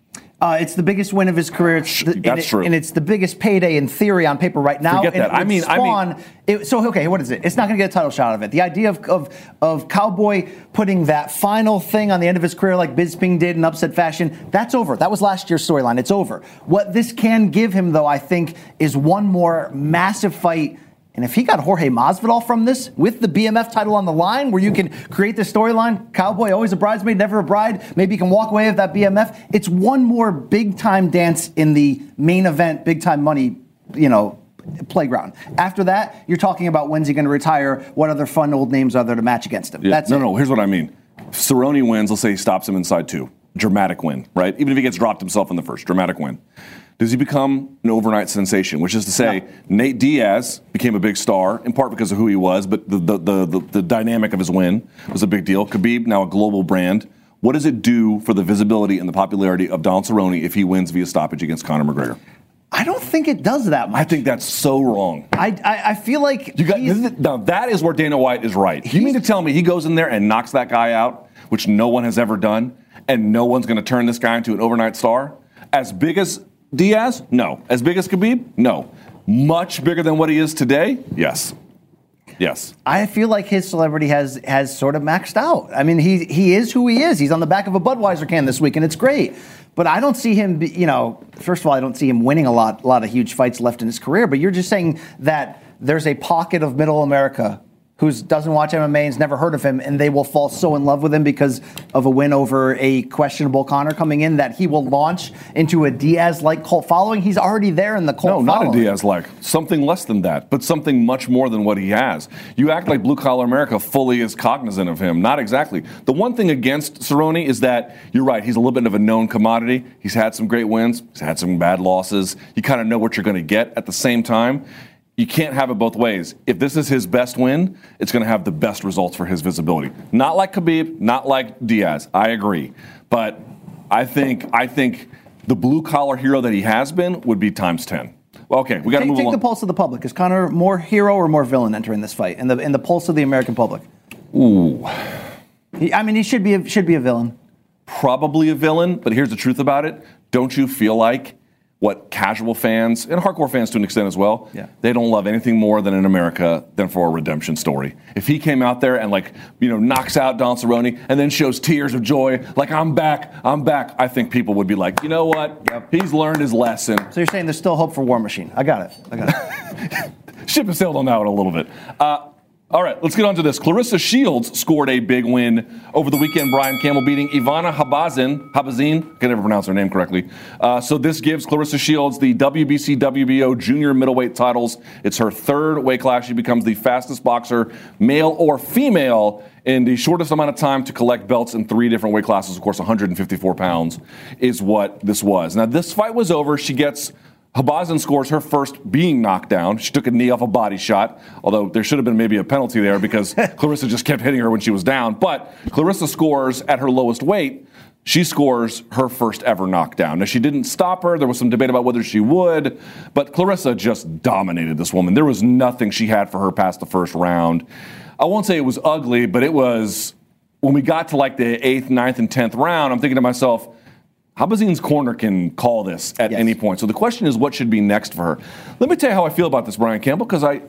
Uh, it's the biggest win of his career. It's the, That's and it, true. And it's the biggest payday in theory on paper right now. Forget And that. it would I mean- I spawn, mean- it, so, okay, what is it? It's not going to get a title shot out of it. The idea of, of, of Cowboy putting that final thing on the end of his career like Bisping did in upset fashion, that's over. That was last year's storyline. It's over. What this can give him, though, I think, is one more massive fight. And if he got Jorge Masvidal from this, with the B M F title on the line, where you can create the storyline, Cowboy always a bridesmaid, never a bride, maybe you can walk away with that B M F. It's one more big-time dance in the main event, big-time money, you know, playground. After that, you're talking about when's he going to retire, what other fun old names are there to match against him. Yeah. That's no, it. no, here's what I mean. If Cerrone wins, let's say he stops him inside two. Dramatic win, right? Even if he gets dropped himself in the first, dramatic win. Does he become an overnight sensation? Which is to say, No. Nate Diaz became a big star, in part because of who he was, but the, the, the, the, the dynamic of his win was a big deal. Khabib, now a global brand. What does it do for the visibility and the popularity of Donald Cerrone if he wins via stoppage against Conor McGregor? I don't think it does that much. I think that's so wrong. I, I, I feel like You got, he's- this is- now that is where Dana White is right. You mean to tell me he goes in there and knocks that guy out, which no one has ever done, and no one's going to turn this guy into an overnight star? As big as Diaz? No. As big as Khabib? No. Much bigger than what he is today? Yes. Yes. I feel like his celebrity has has sort of maxed out. I mean, he he is who he is. He's on the back of a Budweiser can this week, and it's great. But I don't see him, be, you know, first of all, I don't see him winning a lot, a lot of huge fights left in his career. But you're just saying that there's a pocket of middle America who doesn't watch M M A and has never heard of him, and they will fall so in love with him because of a win over a questionable Conor coming in that he will launch into a Diaz-like cult following. He's already there in the cult No, not following. a Diaz-like. Something less than that, but something much more than what he has. You act like Blue Collar America fully is cognizant of him. Not exactly. The one thing against Cerrone is that, you're right, he's a little bit of a known commodity. He's had some great wins. He's had some bad losses. You kind of know what you're going to get. At the same time, you can't have it both ways. If this is his best win, it's going to have the best results for his visibility. Not like Khabib, not like Diaz. I agree. But I think I think the blue-collar hero that he has been would be times ten. Well, okay, we got to Take, move take along. the pulse of the public. Is Conor more hero or more villain entering this fight? In the in the pulse of the American public. Ooh. He, I mean, he should be a, should be a villain. Probably a villain, but here's the truth about it. Don't you feel like what casual fans, and hardcore fans to an extent as well, Yeah. they don't love anything more than in America than for a redemption story. If he came out there and, like, you know, knocks out Don Cerrone and then shows tears of joy, like, I'm back, I'm back, I think people would be like, you know what? Yep. He's learned his lesson. So you're saying there's still hope for War Machine? I got it. I got it. Ship has sailed on that one a little bit. Uh, all right, let's get on to this. Clarissa Shields scored a big win over the weekend. Brian Campbell beating Ivana Habazin. Habazin, I can never pronounce her name correctly. Uh, so this gives Clarissa Shields the W B C W B O junior middleweight titles. It's her third weight class. She becomes the fastest boxer, male or female, in the shortest amount of time to collect belts in three different weight classes. Of course, one hundred fifty-four pounds is what this was. Now, this fight was over. She gets... Habazin scores her first being knocked down. She took a knee off a body shot, although there should have been maybe a penalty there because Clarissa just kept hitting her when she was down. But Clarissa scores at her lowest weight. She scores her first ever knockdown. Now, she didn't stop her. There was some debate about whether she would, but Clarissa just dominated this woman. There was nothing she had for her past the first round. I won't say it was ugly, but it was, when we got to like the eighth, ninth, and tenth round, I'm thinking to myself, Habazin's corner can call this at Yes. any point. So the question is, what should be next for her? Let me tell you how I feel about this, Brian Campbell, because I,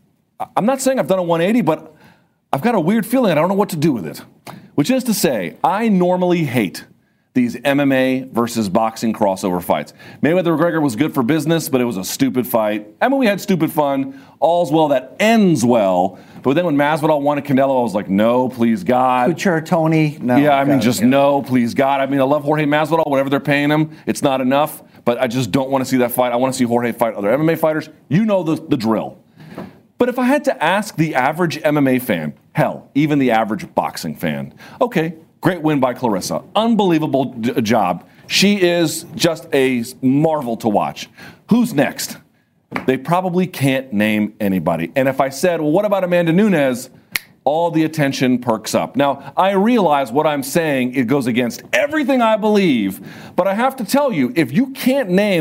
I'm not saying I've done a one eighty, but I've got a weird feeling I don't know what to do with it. Which is to say, I normally hate these M M A versus boxing crossover fights. Mayweather-McGregor was good for business, but it was a stupid fight. I mean, we had stupid fun. All's well that ends well. But then when Masvidal won at Canelo, I was like, no, please God. Couture, Tony. No. Yeah, I mean, God, just yeah. no, please God. I mean, I love Jorge Masvidal, whatever they're paying him. It's not enough, but I just don't want to see that fight. I want to see Jorge fight other M M A fighters. You know the, the drill. But if I had to ask the average M M A fan, hell, even the average boxing fan, okay, great win by Clarissa. Unbelievable d- job. She is just a marvel to watch. Who's next? They probably can't name anybody. And if I said, well, what about Amanda Nunes? All the attention perks up. Now, I realize what I'm saying, it goes against everything I believe, but I have to tell you, if you can't name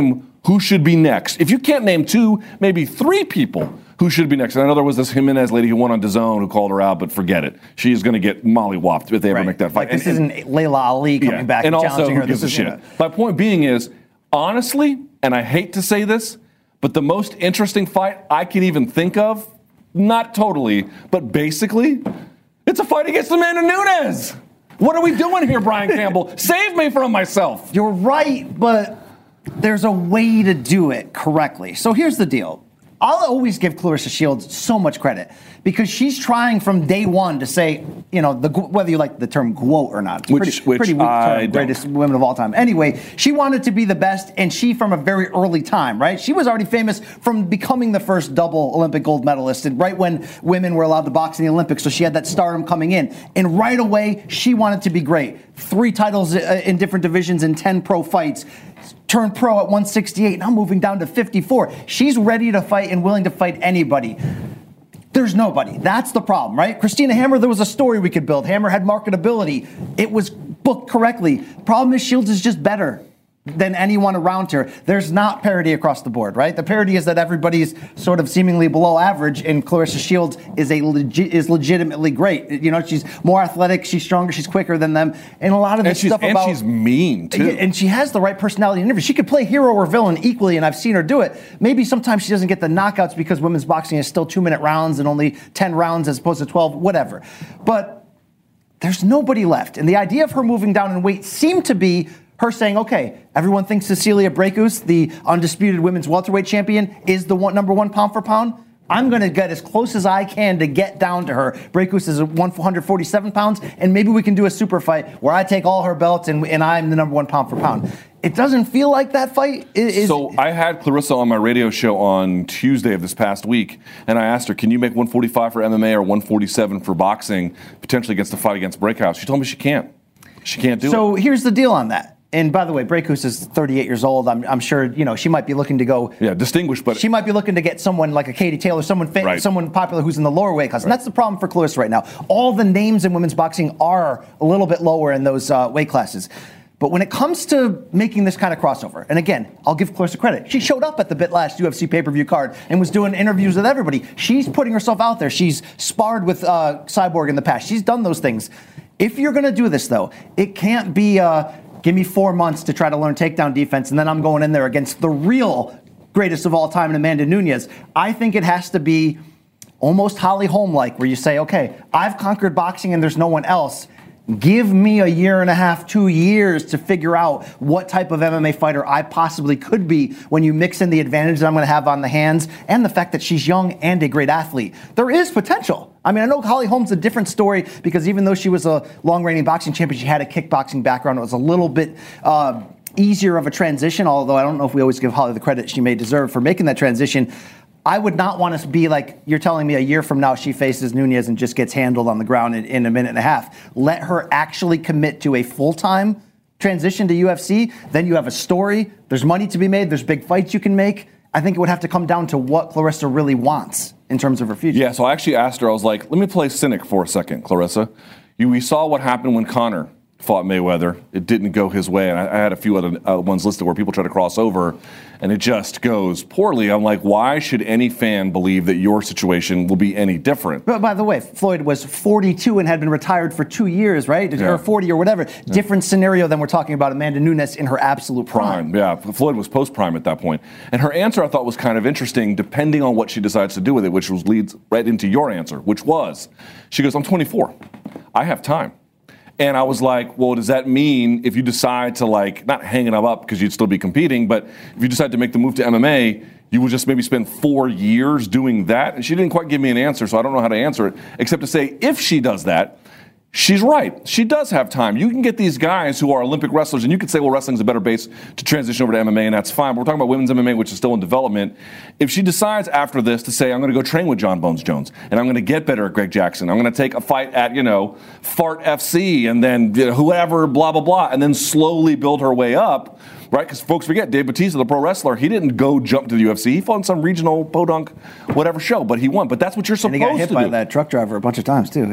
who should be next. If you can't name two, maybe three people who should be next. And I know there was this Jimenez lady who won on DAZN who called her out, but forget it. She is going to get molly-whopped if they ever Right. make that fight. Like this and, isn't Layla Ali coming yeah. back and and, also, challenging who her. gives This a is shit? you know, My point being is, honestly, and I hate to say this, but the most interesting fight I can even think of, not totally, but basically, it's a fight against Amanda Nunes. What are we doing here, Brian Campbell? Save me from myself. You're right, but there's a way to do it correctly. So here's the deal. I'll always give Claressa Shields so much credit because she's trying from day one to say, you know, the, whether you like the term GWOAT or not. It's Which- pretty, which pretty weak I term, don't. greatest women of all time. Anyway, she wanted to be the best, and she from a very early time, right? She was already famous from becoming the first double Olympic gold medalist, and right when women were allowed to box in the Olympics, so she had that stardom coming in. And right away, she wanted to be great. Three titles uh, in different divisions and ten pro fights. Turned pro at one sixty-eight, now moving down to fifty-four. She's ready to fight and willing to fight anybody. There's nobody. That's the problem, right? Christina Hammer, there was a story we could build. Hammer had marketability. It was booked correctly. Problem is Shields is just better than anyone around her. There's not parity across the board, right? The parity is that everybody's sort of seemingly below average, and Claressa Shields is a legit is legitimately great. You know, she's more athletic, she's stronger, she's quicker than them, and a lot of And this she's, stuff and about she's mean, too. yeah, and she has the right personality in interviews. She could play hero or villain equally, and I've seen her do it. Maybe sometimes she doesn't get the knockouts because women's boxing is still two-minute rounds and only ten rounds as opposed to twelve, whatever. But there's nobody left. And the idea of her moving down in weight seemed to be her saying, okay, everyone thinks Cecilia Braekhus, the undisputed women's welterweight champion, is the one, number one pound for pound. I'm going to get as close as I can to get down to her. Braekhus is one forty-seven pounds, and maybe we can do a super fight where I take all her belts and, and I'm the number one pound for pound. It doesn't feel like that fight is. So I had Claressa on my radio show on Tuesday of this past week, and I asked her, can you make one forty-five for M M A or one forty-seven for boxing, potentially against the fight against Braekhus? She told me she can't. She can't do so it. So here's the deal on that. And by the way, Braekhus is thirty-eight years old. I'm, I'm sure, you know, she might be looking to go. Yeah, distinguished, but She might be looking to get someone like a Katie Taylor, someone fa- Right. someone popular who's in the lower weight class. And that's the problem for Claressa right now. All the names in women's boxing are a little bit lower in those uh, weight classes. But when it comes to making this kind of crossover, and again, I'll give Claressa credit. She showed up at the Bit last U F C pay-per-view card and was doing interviews with everybody. She's putting herself out there. She's sparred with uh, Cyborg in the past. She's done those things. If you're going to do this, though, it can't be... Uh, Give me four months to try to learn takedown defense, and then I'm going in there against the real greatest of all time, Amanda Nunes. I think it has to be almost Holly Holm-like, where you say, okay, I've conquered boxing and there's no one else. Give me a year and a half, two years to figure out what type of M M A fighter I possibly could be when you mix in the advantages I'm going to have on the hands and the fact that she's young and a great athlete. There is potential. I mean, I know Holly Holm's a different story because even though she was a long-reigning boxing champion, she had a kickboxing background. It was a little bit uh, easier of a transition, although I don't know if we always give Holly the credit she may deserve for making that transition. I would not want to be like, you're telling me a year from now she faces Nunes and just gets handled on the ground in, in a minute and a half. Let her actually commit to a full-time transition to U F C. Then you have a story. There's money to be made. There's big fights you can make. I think it would have to come down to what Claressa really wants in terms of her future. Yeah, so I actually asked her, I was like, let me play cynic for a second, Claressa. You, we saw what happened when Conor fought Mayweather. It didn't go his way, and I, I had a few other uh, ones listed where people try to cross over, and it just goes poorly. I'm like, why should any fan believe that your situation will be any different? But by the way, Floyd was forty-two and had been retired for two years, right? Yeah. Or forty or whatever. Yeah. Different scenario than we're talking about Amanda Nunes in her absolute prime. Prime, yeah. Floyd was post-prime at that point. And her answer, I thought, was kind of interesting, depending on what she decides to do with it, which was leads right into your answer, which was, she goes, I'm twenty-four. I have time. And I was like, well, does that mean if you decide to, like, not hang it up because you'd still be competing, but if you decide to make the move to M M A, you will just maybe spend four years doing that? And she didn't quite give me an answer, so I don't know how to answer it, except to say if she does that, she's right. She does have time. You can get these guys who are Olympic wrestlers, and you could say, well, wrestling's a better base to transition over to M M A, and that's fine. But we're talking about women's M M A, which is still in development. If she decides after this to say, I'm going to go train with John Bones Jones, and I'm going to get better at Greg Jackson, I'm going to take a fight at, you know, Fart F C, and then you know, whoever, blah, blah, blah, and then slowly build her way up, right? Because folks forget, Dave Bautista, the pro wrestler, he didn't go jump to the U F C. He fought in some regional podunk, whatever show, but he won. But that's what you're supposed And he got hit to by do. that truck driver a bunch of times, too, yeah.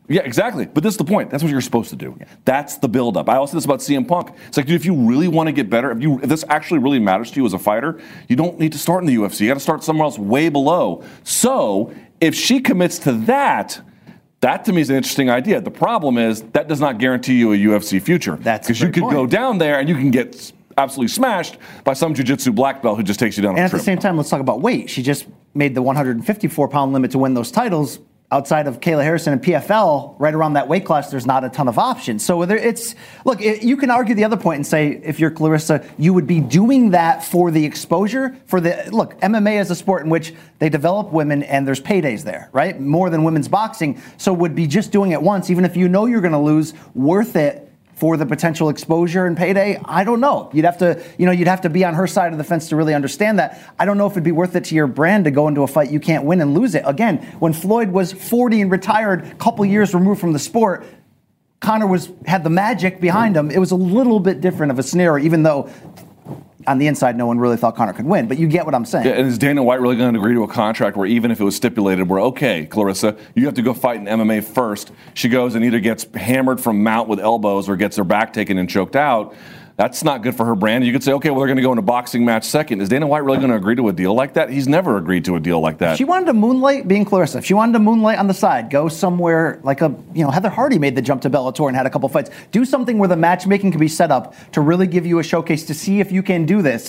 Yeah, exactly. But this is the point. That's what you're supposed to do. Yeah. That's the buildup. I also say this about C M Punk. It's like, dude, if you really want to get better, if you if this actually really matters to you as a fighter, you don't need to start in the U F C. You got to start somewhere else way below. So if she commits to that, that to me is an interesting idea. The problem is that does not guarantee you a U F C future. That's because you could point. go down there and you can get absolutely smashed by some jiu-jitsu black belt who just takes you down. And a at trip. the same time, let's talk about weight. She just made the one fifty-four pound limit to win those titles. Outside of Kayla Harrison and P F L, right around that weight class, there's not a ton of options. So whether it's, look, it, you can argue the other point and say, if you're Clarissa, you would be doing that for the exposure, for the, look, M M A is a sport in which they develop women and there's paydays there, right? More than women's boxing. So would be just doing it once, even if you know you're going to lose, worth it for the potential exposure and payday? I don't know. You'd have to, you know, you'd have to be on her side of the fence to really understand that. I don't know if it'd be worth it to your brand to go into a fight you can't win and lose it. Again, when Floyd was forty and retired, a couple years removed from the sport, Conor was had the magic behind him. It was a little bit different of a scenario, even though on the inside, no one really thought Conor could win. But you get what I'm saying. Yeah, and is Dana White really going to agree to a contract where even if it was stipulated, where, okay, Clarissa, you have to go fight in M M A first. She goes and either gets hammered from mount with elbows or gets her back taken and choked out. That's not good for her brand. You could say, okay, well, they're going to go in a boxing match second. Is Dana White really going to agree to a deal like that? He's never agreed to a deal like that. If she wanted to moonlight, being Clarissa, if she wanted to moonlight on the side, go somewhere like a, you know, Heather Hardy made the jump to Bellator and had a couple fights. Do something where the matchmaking can be set up to really give you a showcase to see if you can do this.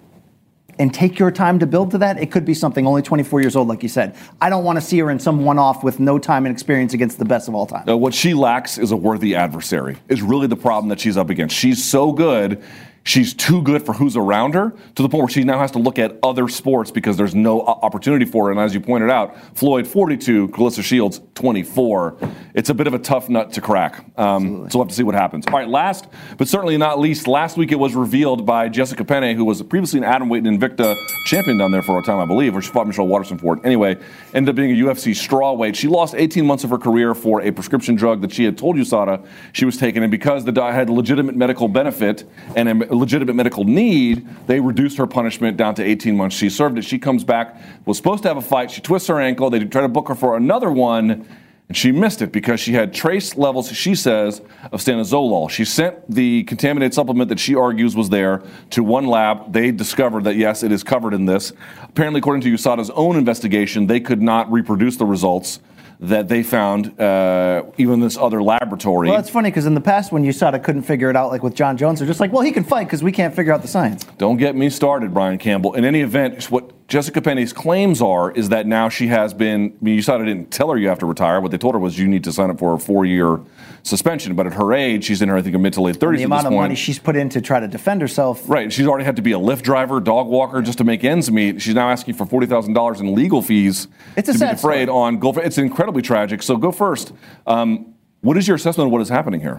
And take your time to build to that. It could be something, only twenty-four years old, like you said. I don't want to see her in some one-off with no time and experience against the best of all time. Uh, what she lacks is a worthy adversary, is really the problem that she's up against. She's so good. She's too good for who's around her, to the point where she now has to look at other sports because there's no opportunity for her. And as you pointed out, Floyd forty-two, Clarissa Shields twenty-four. It's a bit of a tough nut to crack. Um, so we'll have to see what happens. All right, last, but certainly not least, last week it was revealed by Jessica Penne, who was previously an atomweight and Invicta champion down there for a time, I believe, where she fought Michelle Waterson for it. Anyway, ended up being a U F C strawweight. She lost eighteen months of her career for a prescription drug that she had told U S A D A she was taking, and because the guy had legitimate medical benefit and a legitimate medical need, they reduced her punishment down to eighteen months. She served it. She comes back, was supposed to have a fight. She twists her ankle. They try to book her for another one, and she missed it because she had trace levels, she says, of stanozolol. She sent the contaminated supplement that she argues was there to one lab. They discovered that, yes, it is covered in this. Apparently, according to U S A D A's own investigation, they could not reproduce the results that they found, uh, even in this other laboratory. Well, it's funny because in the past when U S A D A couldn't figure it out, like with John Jones, they're just like, well, he can fight because we can't figure out the science. Don't get me started, Brian Campbell. In any event, what Jessica Penne's claims are is that now she has been, I mean, U S A D A didn't tell her you have to retire. What they told her was you need to sign up for a four-year suspension. But at her age, she's in her, I think, mid to late thirties and the at this amount of point. money she's put in to try to defend herself. Right. She's already had to be a Lyft driver, dog walker, just to make ends meet. She's now asking for forty thousand dollars in legal fees it's a to sad be defrayed story. on gold. It's incredibly tragic. So go first. Um, what is your assessment of what is happening here?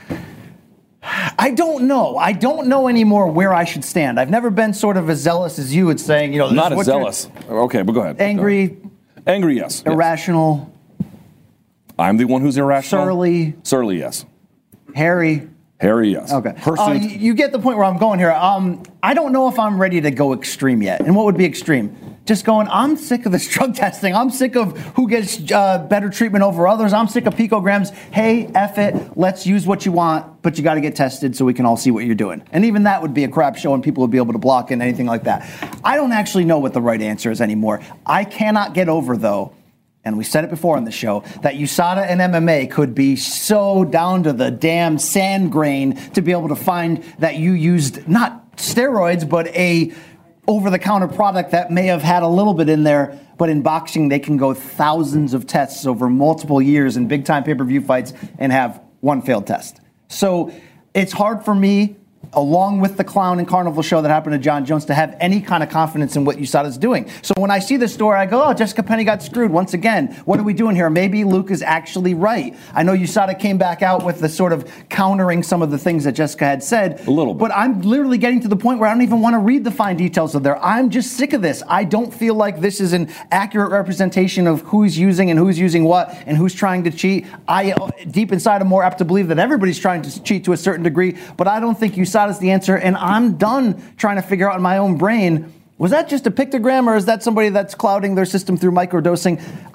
I don't know. I don't know anymore where I should stand. I've never been sort of as zealous as you at saying, you know, this Not is as what you're- zealous. Okay, but go ahead. Angry, Angry, yes. yes. irrational, I'm the one who's irrational. surly, Surly, yes. hairy. Harry, yes. Okay. Person. Uh, you, you get the point where I'm going here. Um, I don't know if I'm ready to go extreme yet. And what would be extreme? Just going, I'm sick of this drug testing. I'm sick of who gets uh, better treatment over others. I'm sick of picograms. Hey, F it. Let's use what you want, but you got to get tested so we can all see what you're doing. And even that would be a crap show and people would be able to block in anything like that. I don't actually know what the right answer is anymore. I cannot get over, though, and we said it before on the show, that U S A D A and M M A could be so down to the damn sand grain to be able to find that you used not steroids, but a over-the-counter product that may have had a little bit in there. But in boxing, they can go thousands of tests over multiple years in big-time pay-per-view fights and have one failed test. So it's hard for me, along with the clown and carnival show that happened to John Jones, to have any kind of confidence in what U S A D A is doing. So when I see this story, I go, oh, Jessica Penne got screwed once again. What are we doing here? Maybe Luke is actually right. I know U S A D A came back out with the sort of countering some of the things that Jessica had said. A little bit. But I'm literally getting to the point where I don't even want to read the fine details of there. I'm just sick of this. I don't feel like this is an accurate representation of who's using and who's using what and who's trying to cheat. I, deep inside, am more apt to believe that everybody's trying to cheat to a certain degree, but I don't think U S A D A is the answer, and I'm done trying to figure out in my own brain, was that just a pictogram or is that somebody that's clouding their system through microdosing? Uh,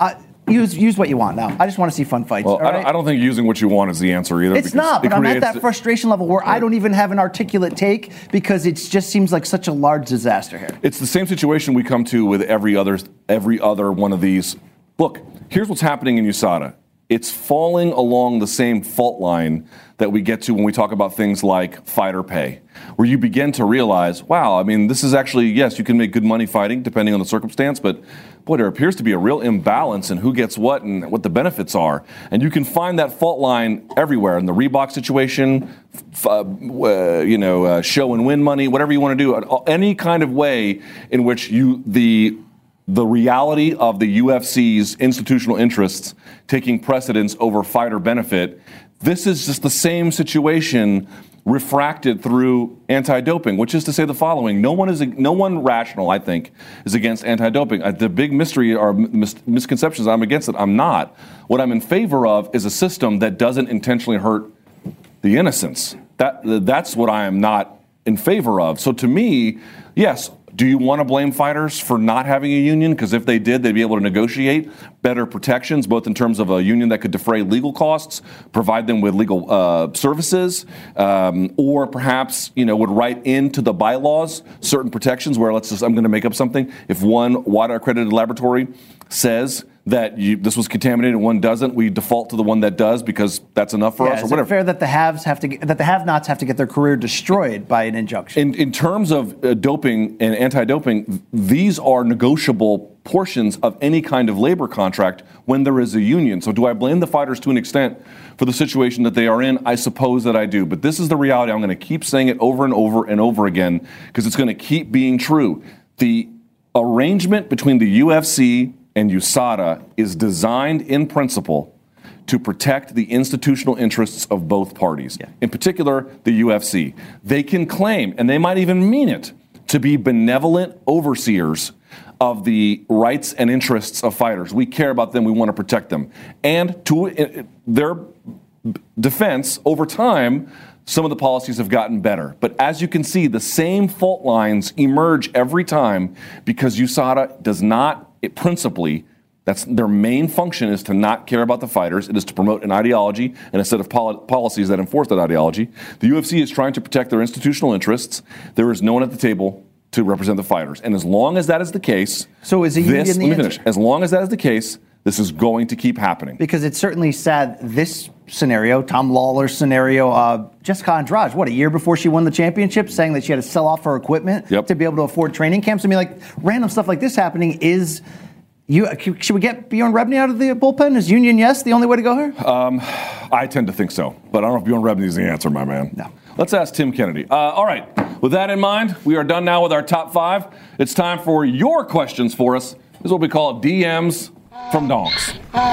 use use what you want now. I just want to see fun fights. Well, all I, right? don't, I don't think using what you want is the answer either. It's not, it but I'm at creates- that frustration level where I don't even have an articulate take because it just seems like such a large disaster here. It's the same situation we come to with every other every other one of these. Look, here's what's happening in U S A D A. It's falling along the same fault line that we get to when we talk about things like fighter pay, where you begin to realize, wow, I mean, this is actually, yes, you can make good money fighting depending on the circumstance, but boy, there appears to be a real imbalance in who gets what and what the benefits are. And you can find that fault line everywhere in the Reebok situation, uh, uh, you know, uh, show and win money, whatever you want to do, any kind of way in which you, the the reality of the U F C's institutional interests taking precedence over fighter benefit. This is just the same situation refracted through anti-doping, which is to say the following: no one is no one rational, I think, is against anti-doping. Uh, the big mystery or mis- misconceptions I'm against it. I'm not. What I'm in favor of is a system that doesn't intentionally hurt the innocents. That that's what I am not in favor of. So to me, yes. Do you want to blame fighters for not having a union? Because if they did, they'd be able to negotiate better protections, both in terms of a union that could defray legal costs, provide them with legal uh, services, um, or perhaps, you know, would write into the bylaws certain protections where, let's just, I'm going to make up something. If one WADA accredited laboratory says that you, this was contaminated and one doesn't, we default to the one that does because that's enough for yeah, us or is whatever. It fair that the haves have to get, that the have-nots have to get their career destroyed by an injunction? In, in terms of uh, doping and anti-doping, these are negotiable portions of any kind of labor contract when there is a union. So do I blame the fighters to an extent for the situation that they are in? I suppose that I do. But this is the reality. I'm going to keep saying it over and over and over again because it's going to keep being true. The arrangement between the U F C and U S A D A is designed in principle to protect the institutional interests of both parties, yeah. In particular, the U F C. They can claim, and they might even mean it, to be benevolent overseers of the rights and interests of fighters. We care about them. We want to protect them. And to uh, their defense, over time, some of the policies have gotten better. But as you can see, the same fault lines emerge every time because U S A D A does not, it principally, that's their main function is to not care about the fighters. It is to promote an ideology and a set of poli- policies that enforce that ideology. The U F C is trying to protect their institutional interests. There is no one at the table to represent the fighters. And as long as that is the case, so is a union this, the let me answer? finish. As long as that is the case, this is going to keep happening. Because it's certainly sad, this scenario, Tom Lawler's scenario, uh, Jessica Andrade, what, a year before she won the championship, saying that she had to sell off her equipment yep. to be able to afford training camps. I mean, like, random stuff like this happening is... You, should we get Bjorn Rebney out of the bullpen? Is union yes the only way to go here? Um, I tend to think so, but I don't know if Bjorn Rebney is the answer, my man. No. Let's ask Tim Kennedy. Uh, all right, with that in mind, we are done now with our top five. It's time for your questions for us. This is what we call D Ms from donks.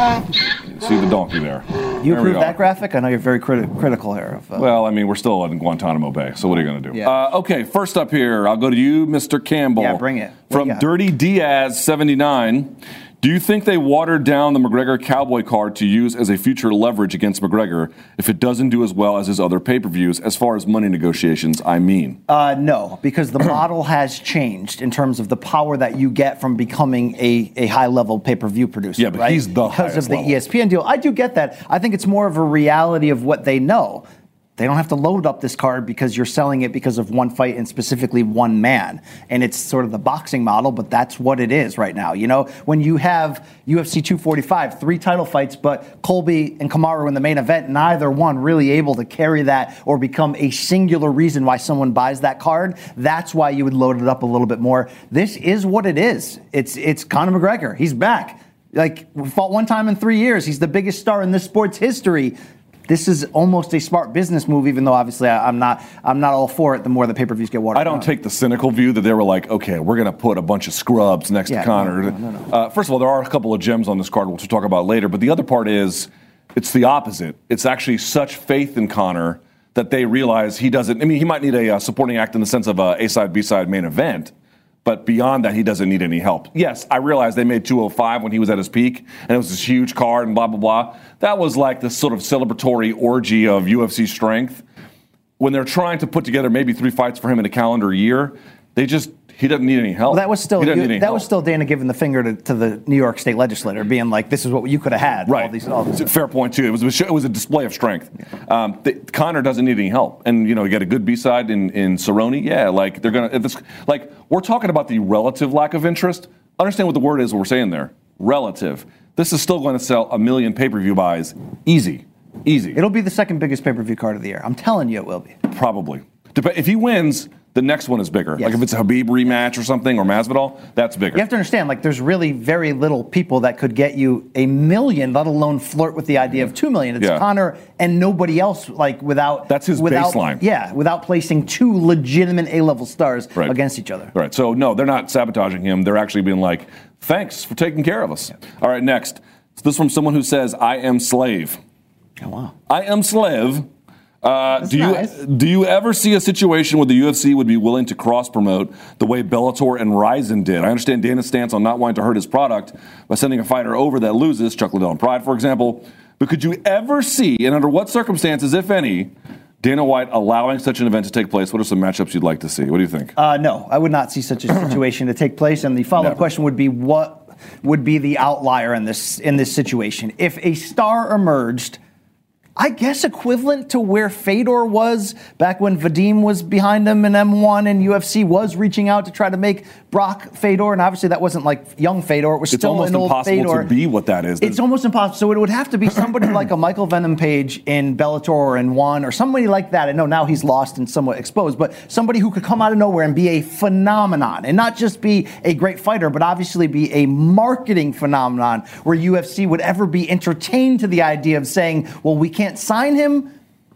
See the donkey there. You there approve that graphic? I know you're very criti- critical here. Of, uh, well, I mean, we're still in Guantanamo Bay, so what are you going to do? Yeah. Uh, okay, first up here, I'll go to you, Mister Campbell. Yeah, bring it. What From you got? Dirty Diaz seventy-nine. Do you think they watered down the McGregor Cowboy card to use as a future leverage against McGregor if it doesn't do as well as his other pay-per-views, as far as money negotiations, I mean? Uh, no, because the model has changed in terms of the power that you get from becoming a, a high-level pay-per-view producer. Yeah, but right? he's the Because of the level. E S P N deal. I do get that. I think it's more of a reality of what they know. They don't have to load up this card because you're selling it because of one fight and specifically one man. And it's sort of the boxing model, but that's what it is right now. You know, when you have U F C two forty-five, three title fights, but Colby and Kamaru in the main event, neither one really able to carry that or become a singular reason why someone buys that card, that's why you would load it up a little bit more. This is what it is. It's, it's Conor McGregor. He's back. Like, we fought one time in three years. He's the biggest star in this sport's history. This is almost a smart business move, even though obviously I, I'm not. I'm not all for it. The more the pay-per-views get watered I don't down. take the cynical view that they were like, okay, we're going to put a bunch of scrubs next Yeah, to Conor. no, no, no, no. Uh, first of all, there are a couple of gems on this card, which we'll talk about later. But the other part is, it's the opposite. It's actually such faith in Conor that they realize he doesn't. I mean, he might need a uh, supporting act in the sense of a A-side, B-side main event. But beyond that, he doesn't need any help. Yes, I realize they made two oh five when he was at his peak, and it was this huge card and blah, blah, blah. That was like this sort of celebratory orgy of U F C strength. When they're trying to put together maybe three fights for him in a calendar year, they just, He doesn't need any help. Well, that was still He doesn't you, need any that help. was still Dana giving the finger to, to the New York State legislator, being like, "This is what you could have had." Right. All these, all these. Fair point too. It was it was a display of strength. Um, the, Connor doesn't need any help, and you know, you get a good B side in in Cerrone. Yeah, like they're gonna. If this, like we're talking about the relative lack of interest. Understand what the word is. What we're saying there. Relative. This is still going to sell a million pay-per-view buys. Easy, easy. It'll be the second biggest pay-per-view card of the year. I'm telling you, it will be. Probably. Dep- If he wins, the next one is bigger. Yes. Like if it's a Habib rematch or something, or Masvidal, that's bigger. You have to understand, like, there's really very little people that could get you a million, let alone flirt with the idea of two million. It's Yeah. Connor and nobody else, like, without That's his without, baseline. Yeah, without placing two legitimate A-level stars Right. against each other. Right. So no, they're not sabotaging him. They're actually being like, "Thanks for taking care of us." All right. Next, so this is from someone who says, "I am slave." Oh, wow. I am slave. Uh, That's do you nice. do you ever see a situation where the U F C would be willing to cross promote the way Bellator and Ryzen did? I understand Dana's stance on not wanting to hurt his product by sending a fighter over that loses, Chuck Liddell and Pride, for example. But could you ever see, and under what circumstances, if any, Dana White allowing such an event to take place? What are some matchups you'd like to see? What do you think? Uh, no, I would not see such a situation to take place. And the follow-up Never. question would be, what would be the outlier in this in this situation? If a star emerged, I guess equivalent to where Fedor was back when Vadim was behind him in M one and U F C was reaching out to try to make Brock Fedor, and obviously that wasn't like young Fedor, it was It's still almost an old impossible Fedor. to be what that is. It's almost impossible. So it would have to be somebody like a Michael Venom Page in Bellator or in One, or somebody like that. I know now he's lost and somewhat exposed, but somebody who could come out of nowhere and be a phenomenon, and not just be a great fighter, but obviously be a marketing phenomenon where U F C would ever be entertained to the idea of saying, well, we can't sign him,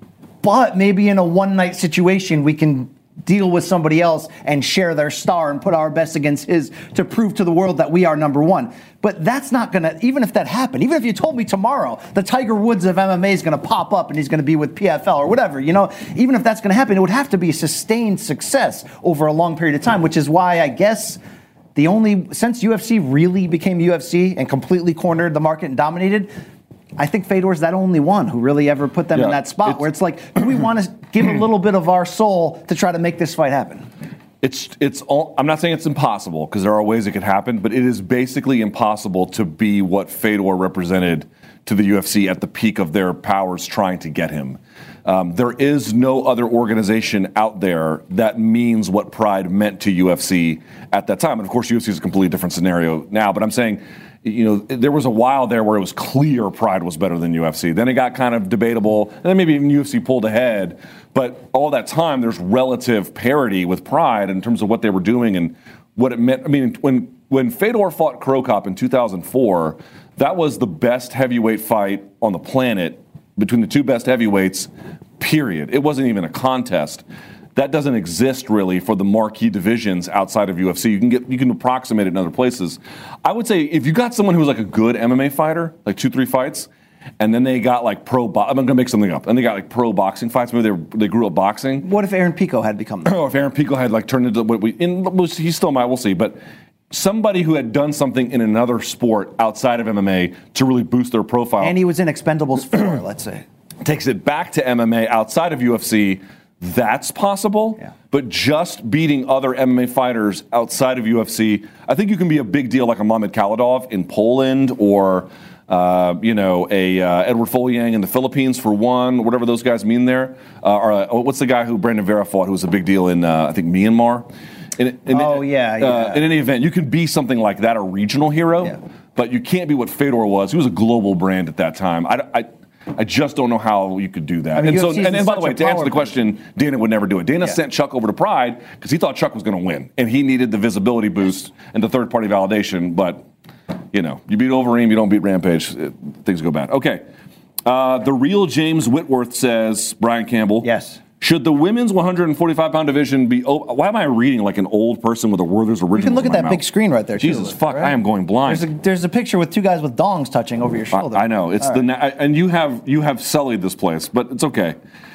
but maybe in a one-night situation we can deal with somebody else and share their star and put our best against his to prove to the world that we are number one. But that's not going to, even if that happened, even if you told me tomorrow the Tiger Woods of M M A is going to pop up and he's going to be with P F L or whatever, you know, even if that's going to happen, it would have to be sustained success over a long period of time, which is why I guess the only, since U F C really became U F C and completely cornered the market and dominated, I think Fedor's that only one who really ever put them Yeah, in that spot it's- where it's like, do we want to give a little bit of our soul to try to make this fight happen? It's it's all, I'm not saying it's impossible, because there are ways it could happen, but it is basically impossible to be what Fedor represented to the U F C at the peak of their powers trying to get him. Um, there is no other organization out there that means what Pride meant to U F C at that time. And of course, U F C is a completely different scenario now, but I'm saying, you know, there was a while there where it was clear Pride was better than U F C. Then it got kind of debatable, and then maybe even U F C pulled ahead. But all that time, there's relative parity with Pride in terms of what they were doing and what it meant. I mean, when when Fedor fought Crow Cop in two thousand four, that was the best heavyweight fight on the planet between the two best heavyweights, period. It wasn't even a contest. That doesn't exist really for the marquee divisions outside of U F C. You can get you can approximate it in other places. I would say if you got someone who was like a good M M A fighter, like two, three fights, and then they got like pro, bo- I'm going to make something up, and they got like pro boxing fights. Maybe they were, they grew up boxing. What if Aaron Pico had become that? Or if Aaron Pico had like turned into what we, in, he still might, we'll see, but somebody who had done something in another sport outside of M M A to really boost their profile. And he was in Expendables four, let's say. Takes it back to M M A outside of U F C, that's possible. Yeah. But just beating other M M A fighters outside of U F C, I think you can be a big deal like a Mamed Khalidov in Poland, or uh, you know, a uh, Edward Folyang in the Philippines for one, whatever those guys mean there. Uh, or uh, what's the guy who Brandon Vera fought, who was a big deal in uh, I think Myanmar. In, in, Oh, yeah, uh, yeah. in any event, you can be something like that, a regional hero, Yeah. but you can't be what Fedor was. He was a global brand at that time. I, I, I just don't know how you could do that. I mean, and so, U F C is and, and by the such way, a to answer power the question, Dana would never do it. Dana Yeah. sent Chuck over to Pride because he thought Chuck was going to win, and he needed the visibility boost and the third-party validation. But you know, you beat Overeem, you don't beat Rampage, it, things go bad. Okay, uh, the real James Whitworth says, Brian Campbell. Yes. Should the women's one forty-five pound division be? Oh, why am I reading like an old person with a Werther's original? You can look in at my that mouth? big screen right there, too, Jesus fuck, right? I am going blind. There's a, there's a picture with two guys with dongs touching over your shoulder. I, I know it's All the right. na- and you have you have sullied this place, but it's okay.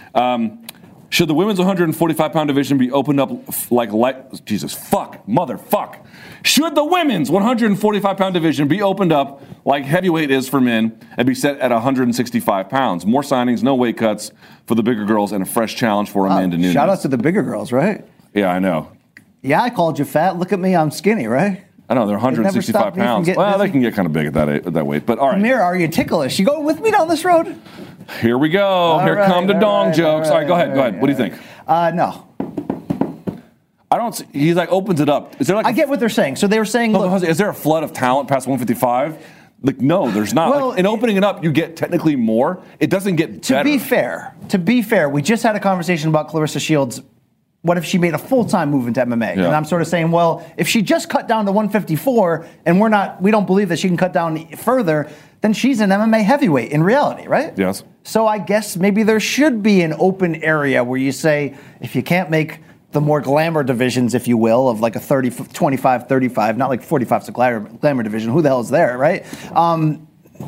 Um, should the women's one forty-five pound division be opened up f- like like Jesus fuck motherfuck? Should the women's one forty-five pound division be opened up like heavyweight is for men and be set at one sixty-five pounds? More signings, no weight cuts for the bigger girls, and a fresh challenge for Wow, Amanda Nunes. shout out to the bigger girls, right? Yeah, I know. Yeah, I called you fat. Look at me, I'm skinny, right? I know, they're one hundred sixty-five stopped me from pounds. getting Well, busy. they can get kind of big at that, at that weight. But all right. Amir, are you ticklish? You going with me down this road? Here we go. All Here right, come the all dong right, jokes. All right, go all ahead, right, go ahead. all What do you right. think? Uh, no. I don't see, he's like opens it up. Is there like I get what they're saying. So they were saying, No, look, but is there a flood of talent past one fifty-five? Like, no, there's not. Well, like, in opening it up, you get technically more. It doesn't get to better. be fair, to be fair, we just had a conversation about Clarissa Shields. What if she made a full-time move into M M A? Yeah. And I'm sort of saying, well, if she just cut down to one fifty-four, and we're not, we don't believe that she can cut down further, then she's an M M A heavyweight in reality, right? Yes. So I guess maybe there should be an open area where you say, if you can't make the more glamour divisions, if you will, of like a thirty, twenty-five, thirty-five, not like forty-five is a glamour, glamour division. Who the hell is there, right? Um,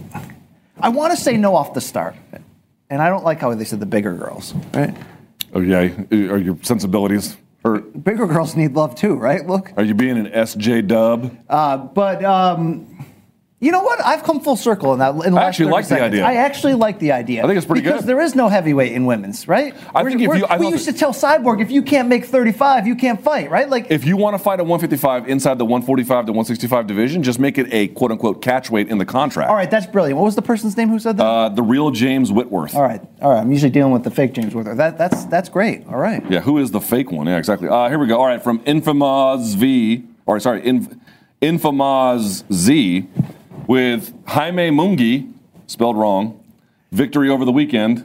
I want to say no off the start. And I don't like how they said the bigger girls, right? Oh, yeah. Are your sensibilities hurt? Bigger girls need love too, right? Look. Are you being an S J dub? Uh, but um, you know what? I've come full circle in that. In the I last actually thirty like the seconds. idea. I actually like the idea. I think it's pretty because good. there is no heavyweight in women's, right? I We're- think if we're- you- I we thought used that- to tell Cyborg, if you can't make thirty-five, you can't fight, right? Like, If you want to fight at one fifty-five inside the one forty-five to one sixty-five division, just make it a quote-unquote catch weight in the contract. all right, that's brilliant. What was the person's name who said that? Uh, the real James Whitworth. all right, all right. I'm usually dealing with the fake James Wither. That that's that's great. All right. Yeah, who is the fake one? Yeah, exactly. Uh, here we go. All right, from Infamous V, or sorry, Inf- Infamous Z, with Jaime Mungi, spelled wrong, victory over the weekend.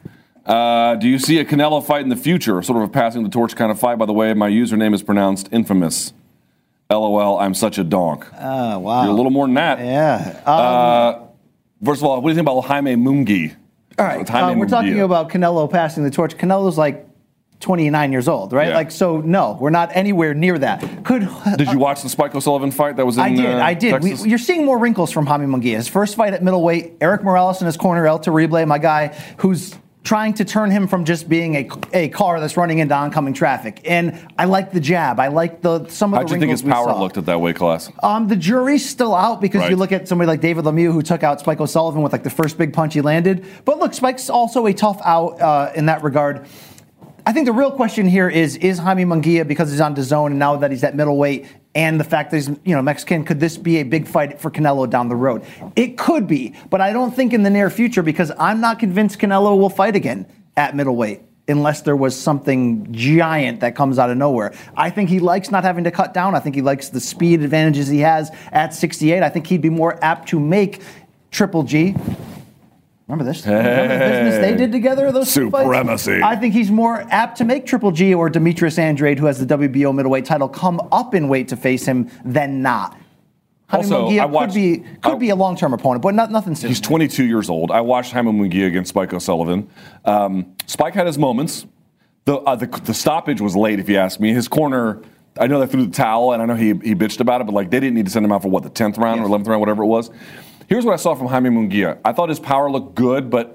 Uh, do you see a Canelo fight in the future? Sort of a passing the torch kind of fight. By the way, my username is pronounced infamous. LOL, I'm such a donk. Oh, wow. You're a little more than that. Yeah. Um, Uh, first of all, what do you think about Jaime Mungi? all right. It's Jaime Uh, we're talking Munguia. about Canelo passing the torch. Canelo's like twenty-nine years old, right? Yeah. Like, so no, we're not anywhere near that. Could Did you watch the Spike O'Sullivan fight that was in I did, uh, I did. We, Texas? you're seeing more wrinkles from Jaime Munguia. His first fight at middleweight, Eric Morales in his corner, El Terrible, my guy, who's trying to turn him from just being a, a car that's running into oncoming traffic. And I like the jab. I like the some of How'd the you think his wrinkles power we saw. looked at that weight class? Um, the jury's still out because Right. you look at somebody like David Lemieux who took out Spike O'Sullivan with like the first big punch he landed. But look, Spike's also a tough out uh, in that regard. I think the real question here is, is Jaime Munguia, because he's on DAZN and now that he's at middleweight, and the fact that he's, you know, Mexican, could this be a big fight for Canelo down the road? It could be, but I don't think in the near future, because I'm not convinced Canelo will fight again at middleweight unless there was something giant that comes out of nowhere. I think he likes not having to cut down. I think he likes the speed advantages he has at sixty-eight. I think he'd be more apt to make Triple G. Remember this? Remember the business they did together? Those two fights? Supremacy. I think he's more apt to make Triple G or Demetrius Andrade, who has the W B O middleweight title, come up in weight to face him than not. Jaime Also, Munguia I watched- could be could I- be a long-term opponent, but not nothing soon. He's twenty-two years old. I watched Jaime Munguia against Spike O'Sullivan. Um, Spike had his moments. The, uh, the the stoppage was late, if you ask me. His corner, I know they threw the towel, and I know he he bitched about it, but like they didn't need to send him out for what, the tenth round Yes. or eleventh round, whatever it was. Here's what I saw from Jaime Munguia. I thought his power looked good, but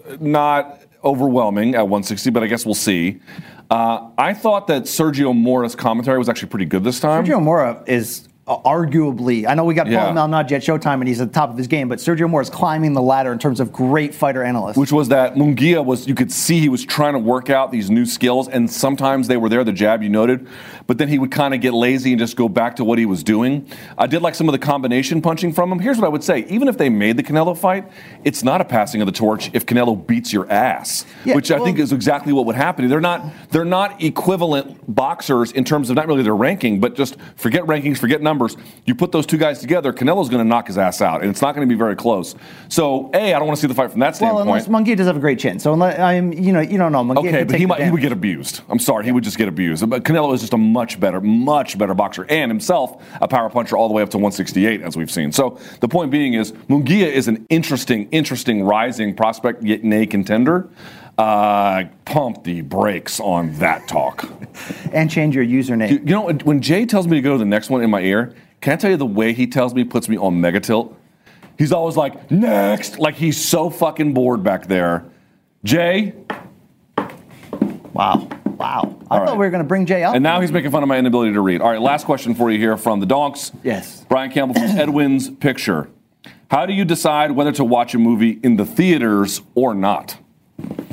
not overwhelming at one sixty. But I guess we'll see. Uh, I thought that Sergio Mora's commentary was actually pretty good this time. Sergio Mora is uh, arguably, I know we got Yeah. Paul Malignaggi at Showtime and he's at the top of his game, but Sergio Mora is climbing the ladder in terms of great fighter analyst. Which was that Munguia was, you could see he was trying to work out these new skills, and sometimes they were there, the jab you noted, but then he would kind of get lazy and just go back to what he was doing. I did like some of the combination punching from him. Here's what I would say. Even if they made the Canelo fight, it's not a passing of the torch if Canelo beats your ass, Yeah, which I well- think is exactly what would happen. They're not, they're not equivalent boxers in terms of not really their ranking, but just forget rankings, forget numbers. You put those two guys together, Canelo's going to knock his ass out, and it's not going to be very close. So, A, I don't want to see the fight from that well, standpoint. unless Munguia does have a great chin. So unless, I'm, you know, you don't know. Munguia Okay, could but take he the might he would damage. get abused. I'm sorry, he would just get abused. But Canelo is just a much better, much better boxer, and himself a power puncher all the way up to one sixty-eight, as we've seen. So the point being is, Munguia is an interesting, interesting rising prospect, yet nay contender. Uh, pump the brakes on that talk. And change your username. You, you know, when Jay tells me to go to the next one in my ear, can I tell you the way he tells me puts me on mega tilt? He's always like, next, like he's so fucking bored back there. Jay. Wow. Wow. I All thought right. we were going to bring Jay up. And now he's making fun of my inability to read. All right, last question for you here from the Donks. Yes. Brian Campbell from Edwin's Picture. How do you decide whether to watch a movie in the theaters or not? Uh,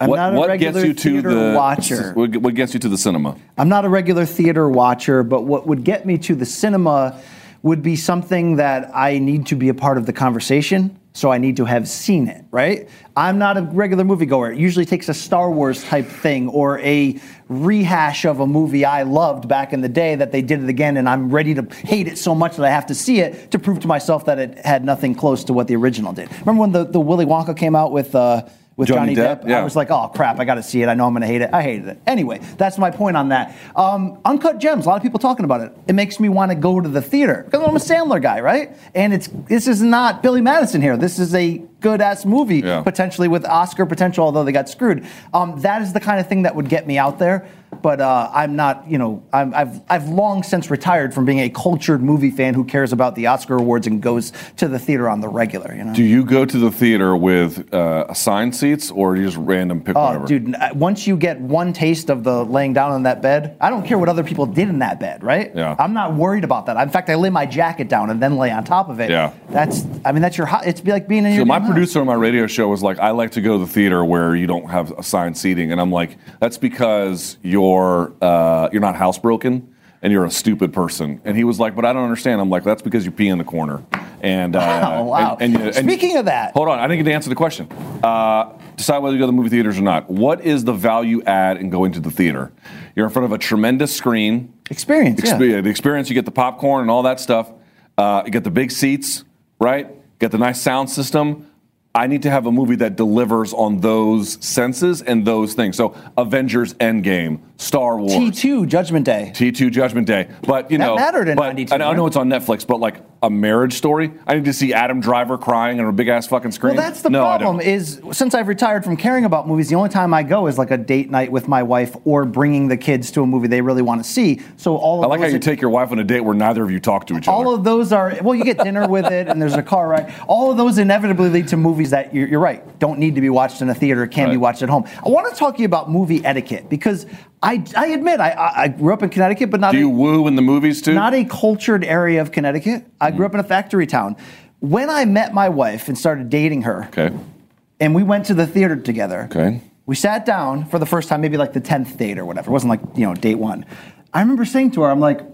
I'm what not a what regular gets you to theater the watcher. What, what gets you to the cinema? I'm not a regular theater watcher, but what would get me to the cinema would be something that I need to be a part of the conversation, so I need to have seen it, right? I'm not a regular moviegoer. It usually takes a Star Wars type thing or a rehash of a movie I loved back in the day that they did it again, and I'm ready to hate it so much that I have to see it to prove to myself that it had nothing close to what the original did. Remember when the, the Willy Wonka came out with... Uh, With Johnny, Johnny Depp, Depp, yeah. I was like, oh crap, I got to see it. I know I'm going to hate it. I hated it. Anyway, that's my point on that. Um, Uncut Gems, a lot of people talking about it. It makes me want to go to the theater because I'm a Sandler guy, right? And it's this is not Billy Madison here. This is a good-ass movie, Yeah. potentially with Oscar potential, although they got screwed. Um, that is the kind of thing that would get me out there. But uh, I'm not, you know, I'm, I've I've long since retired from being a cultured movie fan who cares about the Oscar awards and goes to the theater on the regular. You know. Do you go to the theater with uh, assigned seats, or do you just random pick Oh, whatever? dude, n- once you get one taste of the laying down on that bed, I don't care what other people did in that bed, right? Yeah. I'm not worried about that. In fact, I lay my jacket down and then lay on top of it. Yeah. That's, I mean, that's your, ho- it's be like being in So your my damn house. producer on my radio show was like, I like to go to the theater where you don't have assigned seating, and I'm like, that's because you're uh, you're not housebroken and you're a stupid person. And he was like, but I don't understand. I'm like, that's because you pee in the corner. And uh, Wow, wow. And, and, and, Speaking of that. hold on, I didn't get to answer the question. Uh, decide whether you go to the movie theaters or not. What is the value add in going to the theater? You're in front of a tremendous screen. Experience, yeah. Expe- The experience, you get the popcorn and all that stuff. Uh, you get the big seats, right? Get the nice sound system. I need to have a movie that delivers on those senses and those things. So Avengers Endgame, Star Wars. T two, Judgment Day. T two Judgment Day. But, you That know. mattered in but, ninety-two, I know, I know right? it's on Netflix, but like a Marriage Story, I need to see Adam Driver crying on a big ass fucking screen. Well, that's the no, I problem. don't. Is since I've retired from caring about movies, the only time I go is like a date night with my wife or bringing the kids to a movie they really want to see. So all of I like how those you take your wife on a date where neither of you talk to each other. all of those are well, you get dinner with it, and there's a car ride. All of those inevitably lead to movies that you're, you're right don't need to be watched in a theater, can be Right. watched at home. I want to talk to you about movie etiquette because I, I admit I, I I grew up in Connecticut, but not Do you a, woo in the movies too? not a cultured area of Connecticut. I grew up in a factory town. When I met my wife and started dating her, Okay. and we went to the theater together. Okay. We sat down for the first time, maybe like the tenth date or whatever. It wasn't like, you know, date one. I remember saying to her, I'm like,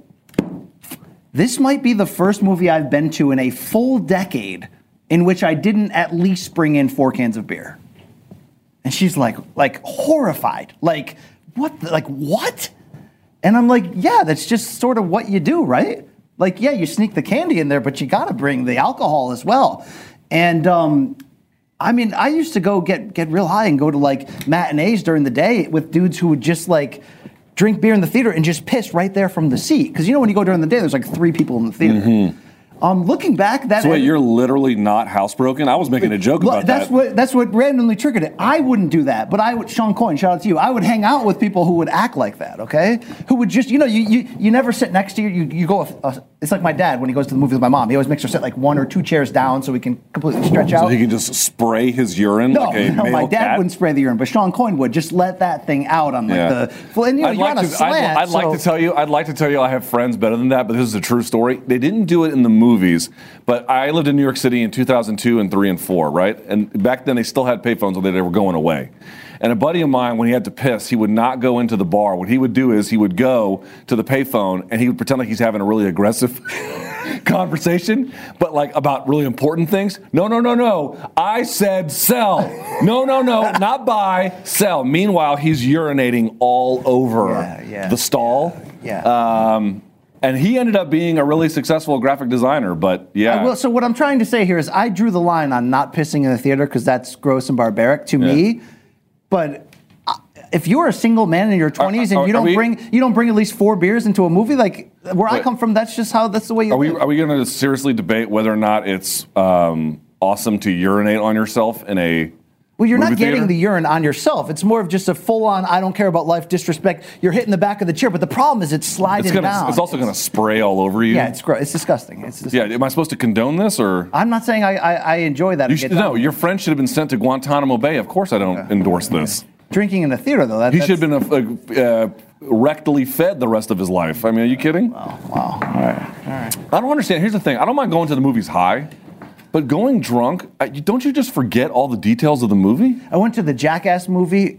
this might be the first movie I've been to in a full decade in which I didn't at least bring in four cans of beer. And she's like, like horrified. Like, what? the- Like, what? And I'm like, yeah, that's just sort of what you do, right? Like, yeah, you sneak the candy in there, but you got to bring the alcohol as well. And um, I mean, I used to go get get real high and go to like matinees during the day with dudes who would just like drink beer in the theater and just piss right there from the seat. Because you know when you go during the day, there's like three people in the theater. Um, looking back, that So wait, you're literally not housebroken? I was making a joke Well, about that's that. what that's what randomly triggered it. I wouldn't do that, but I would. Sean Coyne, shout out to you. I would hang out with people who would act like that. Okay, who would just you know you you, you never sit next to you. You you go. Uh, it's like my dad when he goes to the movie with my mom. He always makes her sit like one or two chairs down so we can completely stretch out. So he can just spray his urine no, like a no, male my dad cat? wouldn't spray the urine, but Sean Coyne would just let that thing out on like Yeah. the. Well, and you know I'd you're like on a to, slant. I'd, I'd like so- to tell you. I'd like to tell you I have friends better than that, but this is a true story. They didn't do it in the movies, but I lived in New York City in two thousand two and three and four, right? And back then they still had payphones, although they were going away. And a buddy of mine, when he had to piss, he would not go into the bar. What he would do is he would go to the payphone and he would pretend like he's having a really aggressive conversation, but like about really important things. No, no, no, no. I said sell. No, no, no, not buy, sell. Meanwhile, he's urinating all over Yeah, yeah, the stall. Yeah. Um, and he ended up being a really successful graphic designer, but yeah. I will, so what I'm trying to say here is I drew the line on not pissing in the theater because that's gross and barbaric to Yeah. me. But uh, if you're a single man in your twenties Are- and you are don't we- bring you don't bring at least four beers into a movie, like where I Wait. come from, that's just how that's the way you Are we live. are we going to seriously debate whether or not it's um, awesome to urinate on yourself in a Well, you're not movie getting theater? the urine on yourself. It's more of just a full-on, I don't care about life disrespect. You're hitting the back of the chair, but the problem is it's sliding It's gonna. down. It's also going to spray all over you. yeah, it's gross. It's disgusting. It's disgusting. Yeah. Am I supposed to condone this or? I'm not saying I, I, I enjoy that. You and should get down no. with Your it. friend should have been sent to Guantanamo Bay. Of course, I don't endorse this. Drinking in the theater, though. That, He that's- should have been a, a, uh, rectally fed the rest of his life. I mean, are you kidding? Wow. All right. All right. I don't understand. Here's the thing. I don't mind going to the movies high, but going drunk, uh, you- don't you just forget all the details of the movie? I went to the Jackass movie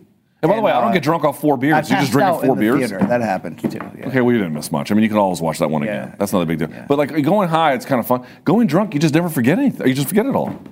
And by the And, way, I don't uh, get drunk off four I beers. You passed just drinking out four in the beers. theater. That happened too. Yeah. Okay, well, you didn't miss much. I mean, you can always watch that one again. Yeah. That's not a big deal. Yeah. But like going high, it's kind of fun. Going drunk, you just never forget anything. You just forget it all. All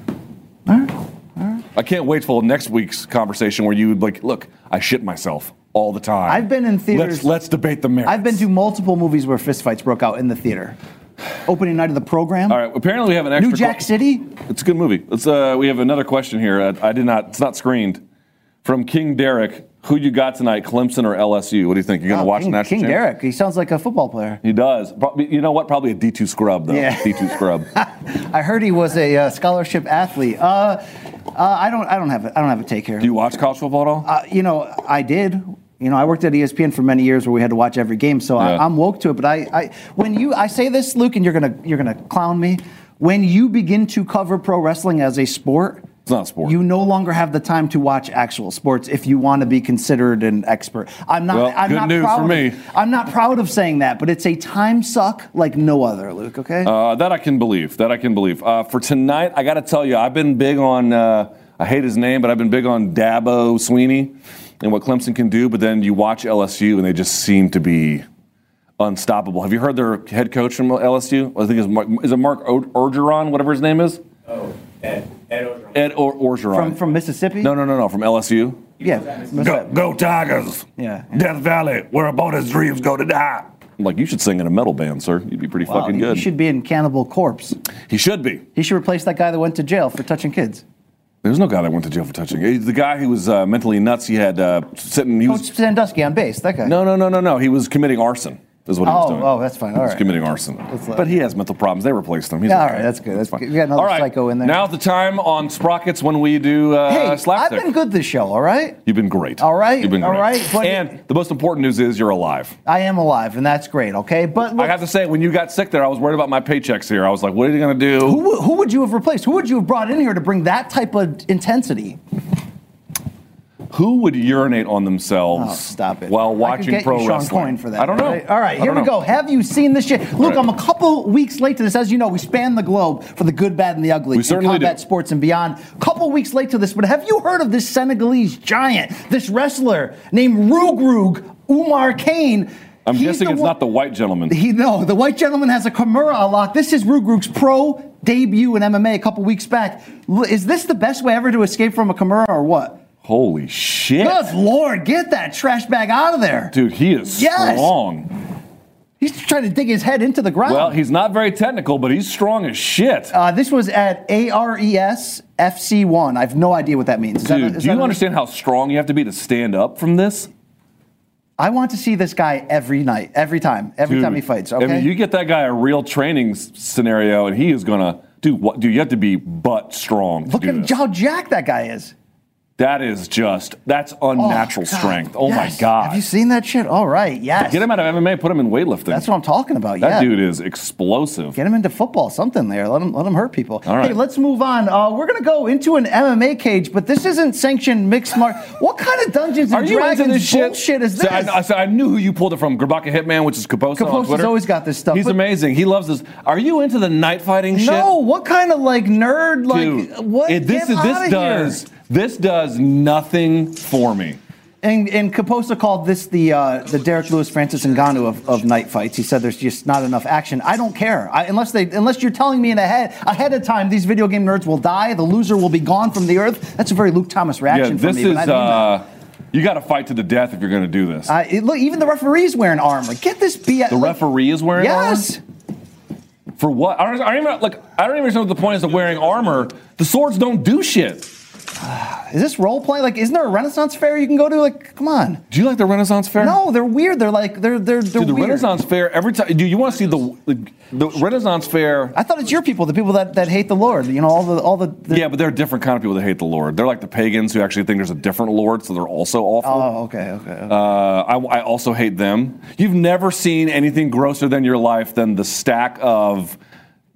right. All right. I can't wait till next week's conversation where you would like, look, I shit myself all the time. I've been in theaters. Let's, let's debate the merits. I've been to multiple movies where fistfights broke out in the theater. Opening night of the program. All right. Apparently, we have an extra. New Jack que- City. It's a good movie. Let's. Uh, we have another question here. Uh, I did not. It's not screened. From King Derek, who you got tonight, Clemson or L S U? What do you think? You're going to Oh, watch King, the national King champ? Derek. He sounds like a football player. He does. Probably, you know what? Probably a D two scrub though. Yeah. D two scrub. I heard he was a uh, scholarship athlete. Uh, uh, I don't. I don't have. A, I don't have a take here. Do you watch college football at all? Uh, you know, I did. You know, I worked at E S P N for many years where we had to watch every game, so Yeah. I, I'm woke to it. But I, I, when you, I say this, Luke, and you're gonna, you're gonna clown me. When you begin to cover pro wrestling as a sport, It's not a sport. you no longer have the time to watch actual sports if you want to be considered an expert. I'm not. Well, I'm good not news proud for of, me. I'm not proud of saying that, but it's a time suck like no other, Luke. Okay. Uh, that I can believe. That I can believe. Uh, for tonight, I got to tell you, I've been big on. Uh, I hate his name, but I've been big on Dabo Sweeney and what Clemson can do. But then you watch L S U, and they just seem to be unstoppable. Have you heard their head coach from L S U? I think it's Mark, is it Mark Orgeron, whatever his name is. Oh, Ed. Ed Orgeron. Ed or- Orgeron. from from Mississippi. no, no, no, no. From L S U. Yeah. Go, go Tigers! Yeah. Death Valley, where opponents' dreams go to die. I'm like, you should sing in a metal band, sir. You'd be pretty Wow, fucking he- good. He should be in Cannibal Corpse. He should be. He should replace that guy that went to jail for touching kids. There's no guy that went to jail for touching. He's the guy who was uh, mentally nuts. He had uh, sitting. He Coach was Sandusky on base. That guy. no, no, no, no, no. He was committing arson. Is what he was Oh, doing. oh, that's fine. All He was right. committing arson. let- But he has mental problems. They replaced him. He's Yeah, all okay. right, that's good. That's fine. good. We got another all right. psycho in there. Now's the time on Sprockets when we do uh, Hey, slapstick. I've been good this show. All right. You've been great. All right, You've been all great. right, but- and the most important news is you're alive. I am alive, and that's great. Okay, but look, I have to say, when you got sick there, I was worried about my paychecks here. I was like, what are you going to do? who, who would you have replaced? Who would you have brought in here to bring that type of intensity? Who would urinate on Oh, themselves stop it. while I could watching get pro you Sean wrestling? Coyne for that. I don't know. All right, all right, I here don't we know. go. Have you seen this shit? Look, right. I'm a couple weeks late to this. As you know, we span the globe for the good, bad, and the ugly. We in certainly combat do. sports and beyond. Couple weeks late to this, but have you heard of this Senegalese giant, this wrestler named Rugrug Umar Kane? I'm He's guessing the it's one- not the white gentleman. He no, the white gentleman has a Kimura unlock. This is Rugrug's pro debut in M M A a couple weeks back. L- Is this the best way ever to escape from a Kimura or what? Holy shit. Good Lord, get that trash bag out of there. Dude, he is Yes. strong. He's trying to dig his head into the ground. Well, he's not very technical, but he's strong as shit. uh, this was at A R E S F C one. I have no idea what that means. Is that- Dude, is do that you a- understand how strong you have to be to stand up from this? I want to see this guy every night, every time, every Dude, time he fights. Okay. I mean, you get that guy a real training s- scenario, and he is gonna dude. What? Dude, you have to be butt strong. To Look do at this. how jacked that guy is. That is just that's unnatural Oh, God. strength. Oh Yes. my god! Have you seen that shit? All right. Yes. Get him out of M M A, put him in weightlifting. That's what I'm talking about. that yeah. dude is explosive. Get him into football, something there. Let him let him hurt people. All right. Hey, let's move on. Uh, we're gonna go into an M M A cage, but this isn't sanctioned mixed martial. What kind of Dungeons Are and you Dragons into this shit? bullshit is So this? I, I, so I knew who you pulled it from. Grabaka Hitman, which is Kaposa on Kaposa's Twitter. always got this stuff, He's but- amazing. He loves this. Are you into the night fighting shit? no, what kind of like nerd like Dude, what? it- this Get is this outta does here. this does nothing for me. And, and Kaposa called this the uh, the Derek Lewis Francis Ngannou of, of night fights. He said there's just not enough action. I don't care I, unless they unless you're telling me in ahead ahead of time these video game nerds will die. The loser will be gone from the earth. That's a very Luke Thomas Yeah, reaction this from me. is. but I mean that. Uh, you got to fight to the death if you're going to do this. Uh, it, look, even the referee's wearing armor. Get this B S. the referee is wearing Yes. armor? For what? I don't, I don't even like. I don't even know what the point is of wearing armor. The swords don't do shit. Is this role play? Like, isn't there a Renaissance fair you can go to? Like, come on. Do you like the Renaissance Fair? No, they're weird. They're like they're they're they're Dude, the weird. Renaissance Fair. Every time, do you want to see the, the the Renaissance Fair? I thought it's your people, the people that, that hate the Lord. You know, all the all the. the Yeah, but they're a different kind of people that hate the Lord. They're like the pagans who actually think there's a different Lord, so they're also awful. Oh, okay, okay. okay. Uh, I, I also hate them. You've never seen anything grosser than your life than the stack of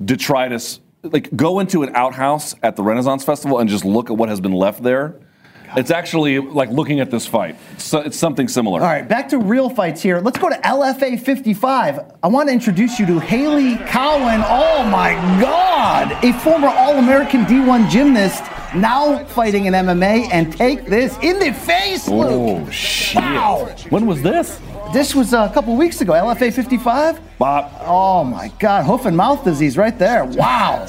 detritus. Like, go into an outhouse at the Renaissance Festival and just look at what has been left there. It's actually like looking at this fight. So it's something similar. All right, back to real fights here. Let's go to L F A fifty-five. I want to introduce you to Haley Cowan. Oh my God! A former All-American D one gymnast, now fighting in M M A, and take this in the face, Luke. Oh, shit. Wow. When was this? This was a couple weeks ago, L F A fifty-five. Bob. Oh my God, hoof and mouth disease right there. Wow.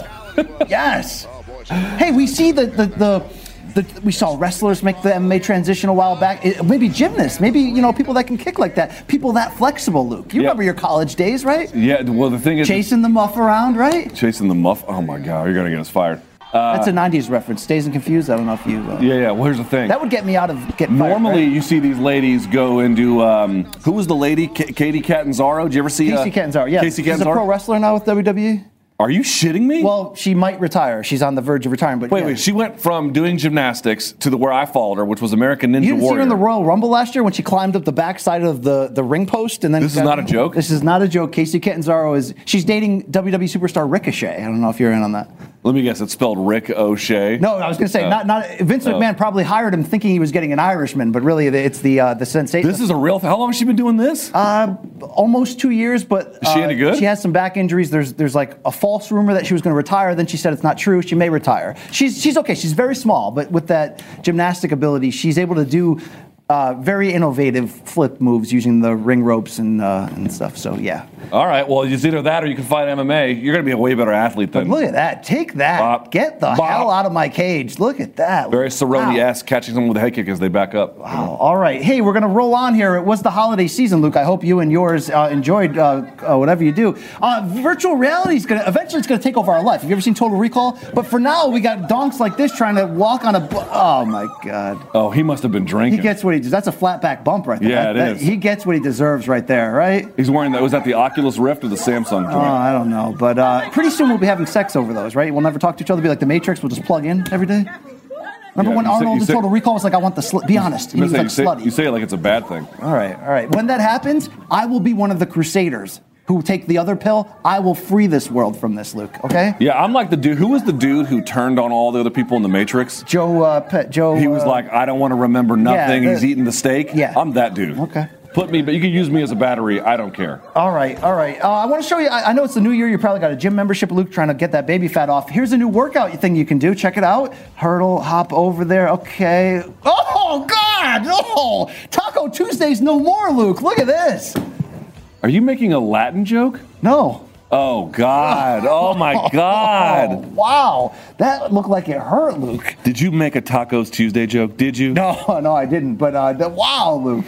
Yes. Hey, we see the, the, the, the, we saw wrestlers make the M M A transition a while back. It, maybe gymnasts, maybe, you know, people that can kick like that. People that flexible, Luke. You Yeah. remember your college days, right? Yeah, well, the thing is. Chasing the muff around, right? Chasing the muff. Oh my God, you're going to get us fired. Uh, That's a nineties reference. Dazed and Confused. I don't know if you. Uh, yeah, yeah. Well, here's the thing. That would get me out of getting fired, Normally, right? you see these ladies go into um, who was the lady? K- Katie Catanzaro. Did you ever see Casey uh, Catanzaro, yeah. Casey She's a pro Catanzaro? wrestler now with W W E. Are you shitting me? Well, she might retire. She's on the verge of retiring. But wait, yeah. wait. She went from doing gymnastics to the where I followed her, which was American Ninja You didn't see Warrior. her in the Royal Rumble last year when she climbed up the backside of the, the ring post and then. This is not a joke? This is not a joke. Casey Catanzaro is she's dating W W E superstar Ricochet. I don't know if you're in on that. Let me guess. It's spelled Rick O'Shea. No, I was going to say Uh, not not Vince McMahon probably hired him thinking he was getting an Irishman, but really it's the uh, the sensation. This is a real thing. How long has she been doing this? Uh, almost two years, but Is she uh, any good? She has some back injuries. There's there's like a false rumor that she was going to retire. Then she said it's not true. She may retire. She's she's okay. She's very small, but with that gymnastic ability, she's able to do uh, very innovative flip moves using the ring ropes and uh, and stuff. So yeah. All right. Well, it's either that or you can fight M M A. You're going to be a way better athlete But than. look at that. Take that. Bop. Get the Bop. hell out of my cage. Look at that. Very Cerrone Wow. ass catching someone with a head kick as they back up. Wow. All right. Hey, we're going to roll on here. It was the holiday season, Luke. I hope you and yours uh, enjoyed uh, uh, whatever you do. Uh, virtual reality is going to eventually it's going to take over our life. Have you ever seen Total Recall? But for now, we got donks like this trying to walk on a. Bu- oh my God. Oh, he must have been drinking. He gets what he does. That's a flat back bump right there. Yeah, That- it that- is. He gets what he deserves right there, right? He's wearing that. Was that the Oculus Rift or the Samsung joint? Oh, I don't know. But uh, pretty soon we'll be having sex over those, right? We'll never talk to each other. Be like the Matrix. We'll just plug in every day. Remember Yeah, when you say- Arnold you in say- Total Recall was like, I want the slut. Be honest. He You was say, like you, say, slutty. you say it like it's a bad thing. All right, all right. When that happens, I will be one of the crusaders who take the other pill. I will free this world from this, Luke. Okay? Yeah, I'm like the dude. Who was the dude who turned on all the other people in the Matrix? Joe. Uh, Pe- Joe. He was uh, like, I don't want to remember nothing. the- He's eating the steak. Yeah. I'm that dude. Okay. Put me, but you can use me as a battery. I don't care. All right, all right. Uh, I want to show you. I, I know it's the new year. You probably got a gym membership, Luke, trying to get that baby fat off. Here's a new workout thing you can do. Check it out. Hurdle, hop over there. Okay. Oh God! Oh, Taco Tuesdays no more, Luke. Look at this. Are you making a Latin joke? No. Oh God! Oh my Oh, God! wow, that looked like it hurt, Luke. Did you make a Tacos Tuesday joke? Did you? No, no, I didn't. But uh, the, wow, Luke.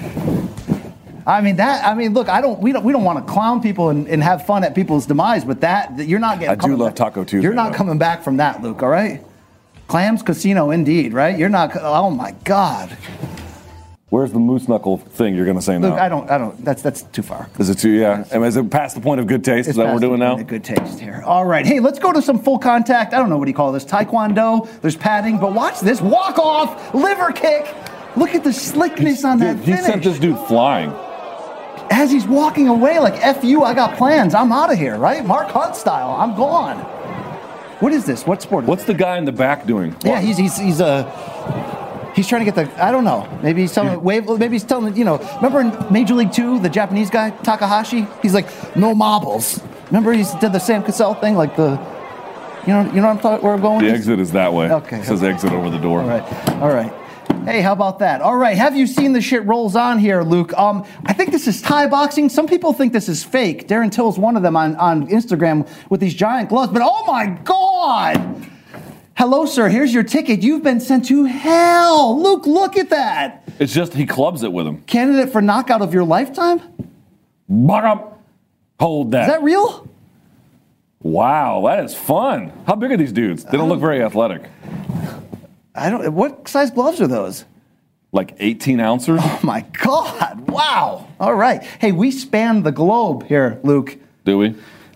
I mean that. I mean, look, I don't. We don't. We don't want to clown people and, and have fun at people's demise. But that, that you're not getting. I do coming love back. Taco Tuesday, You're not though. coming back from that, Luke. All right. Clams Casino, indeed. Right. You're not. Oh my God. Where's the moose knuckle thing you're going to say Luke, now? I don't. I don't. That's that's too far. Is it too? Yeah. And is it past the point of good taste? Is that what we're past doing the now? point of Good taste here. All right. Hey, let's go to some full contact. I don't know what do you call this. Taekwondo. There's padding, but watch this walk off liver kick. Look at the slickness on that Dude, he finish. sent this dude flying. As he's walking away, like F you, I got plans. I'm out of here, right? Mark Hunt style. I'm gone. What is this? What sport? Is What's the guy in the back doing? Yeah, he's he's he's a. Uh, he's trying to get the. I don't know. Maybe he's telling. Wave. Maybe he's telling. You know. Remember in Major League Two, the Japanese guy Takahashi. He's like no marbles. Remember he did the Sam Cassell thing, like the. You know. You know what I'm talking. Where I'm going. The with this? exit is that way. Okay. It says exit over the door. All right. All right. Hey, how about that? All right. Have you seen the shit rolls on here, Luke? Um, I think this is Thai boxing. Some people think this is fake. Darren Till's one of them on, on Instagram with these giant gloves. But oh my God! Hello, sir. Here's your ticket. You've been sent to hell. Luke, look at that. It's just he clubs it with him. Candidate for knockout of your lifetime? Bottom. Hold that. Is that real? Wow, that is fun. How big are these dudes? They don't look very athletic. I don't. What size gloves are those? Like eighteen ounces? Oh my God! Wow. All right. Hey, we span the globe here, Luke. Do we?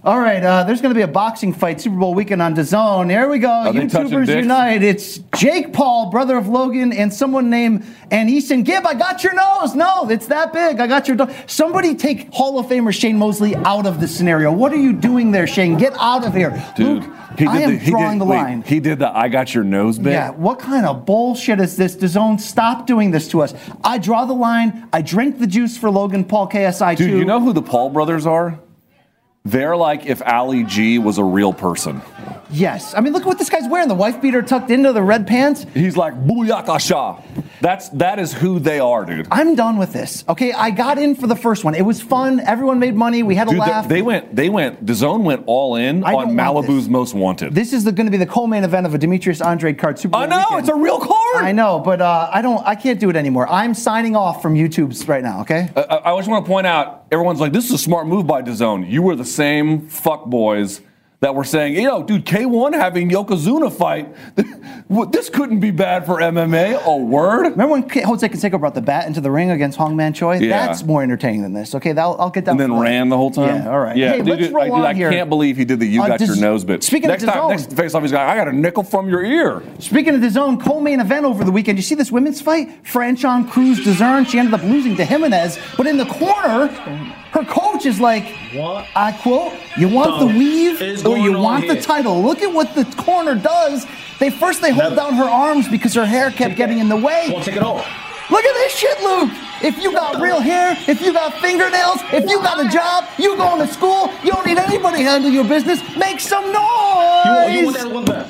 All right, uh, there's going to be a boxing fight Super Bowl weekend on DAZN. Here we go. Are they touching YouTubers dicks? Unite. It's Jake Paul, brother of Logan, and someone named Aneeson Gibb. I got your nose. No, it's that big. I got your nose. Somebody take Hall of Famer Shane Mosley out of this scenario. What are you doing there, Shane? Get out of here. Dude, Luke, he did I am the, he drawing did, the wait, line. He did the I got your nose bit. Yeah, what kind of bullshit is this? DAZN, stop doing this to us. I draw the line. I drink the juice for Logan Paul, K S I two. Dude, you know who the Paul brothers are? They're like if Ali G was a real person. Yes. I mean, look at what this guy's wearing. The wife beater tucked into the red pants. He's like Booyaka Shah. That's that is who they are, dude. I'm done with this. Okay, I got in for the first one. It was fun. Everyone made money. We had a Dude, laugh. they, they went. They went. DAZN went all in I don't on want Malibu's this. Most Wanted. This is going to be the co-main event of a Demetrius Andrade card Super Bowl I know weekend. it's a real card. I know, but uh, I don't. I can't do it anymore. I'm signing off from YouTube's right now. Okay. I, I just want to point out. Everyone's like, "This is a smart move by DAZN." You were the same fuck boys that were saying, you know, dude, K one having Yokozuna fight. This couldn't be bad for M M A. A word. Remember when Jose Canseco brought the bat into the ring against Hong Man Choi? Yeah. That's more entertaining than this. Okay, that'll, I'll get that. And then for ran the whole time? Yeah, all right. Yeah, Hey, dude, let's dude, roll I, dude, on I here. can't believe he did the you Uh, got does- your nose bit. speaking of next time, DAZN. next face off, he's like, I got a nickel from your ear. Speaking of DAZN, co-main event over the weekend. You see this women's fight? Franchon Cruz DAZN. She ended up losing to Jimenez, but in the corner, her coach is like, What I quote, you want the the weave is or you going on want the here? title? Look at what the corner does. They first they hold Never. down her arms because her hair kept getting in the way. Won't take it off. Look at this shit, Luke. If you got real hair, if you got fingernails, if you got a job, you going to school, you don't need anybody to handle your business. Make some noise. You want, you want that one back?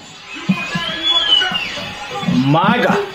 My God.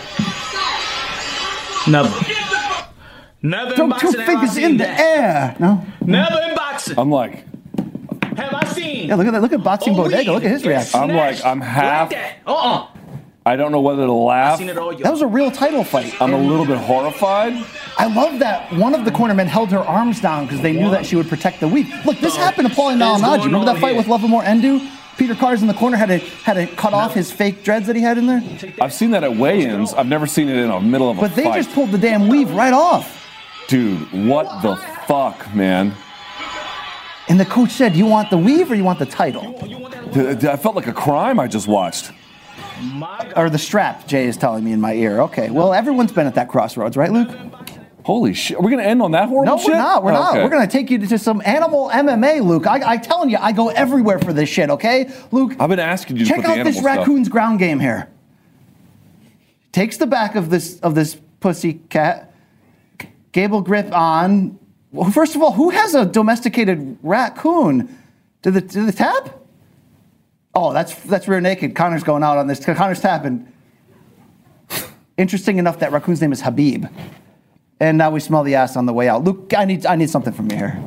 Never. Never in Throw two boxing have I fingers seen in the that. air. No? Never in boxing I'm like, have I seen. Yeah, look at that. Look at Boxing a Bodega. weed Look at his get reaction. I'm like, snatched I'm half- Like that. Uh-uh. I don't know whether to laugh. I've seen it all, yo. That was a real title fight. I'm a And little bit horrified. I love that one of the cornermen held her arms down because they knew that she would protect the weave. Look, this happened to Paulie It's Malignaggi. going Remember on that fight here. with Lovamore Endu? Peter Carr's in the corner, had to had to cut off his fake dreads that he had in there. I've seen that at weigh-ins. I've never seen it in the middle of a But they fight. just pulled the damn weave right off. Dude, what the fuck, man? And the coach said, you want the weave or you want the title? Dude, I felt like a crime I just watched. My God. Or the strap, Jay is telling me in my ear. Okay, well, everyone's been at that crossroads, right, Luke? Holy shit. Are we going to end on that horrible No, shit? we're not. We're Oh, not. okay. We're going to take you to some animal M M A, Luke. I, I telling you, I go everywhere for this shit, okay? Luke, I've been asking you to check put the out this animal stuff. raccoon's ground game here. Takes the back of this of this pussy cat, gable grip on. Well, first of all, who has a domesticated raccoon? To the to the tap? Oh, that's that's rear naked. Connor's going out on this. Connor's tapping. Interesting enough, that raccoon's name is Habib. And now we smell the ass on the way out. Luke, I need I need something from you here.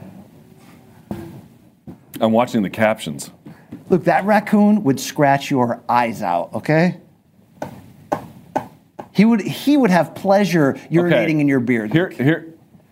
I'm watching the captions. Look, that raccoon would scratch your eyes out, okay? He would he would have pleasure urinating Okay. in your beard. Here, here.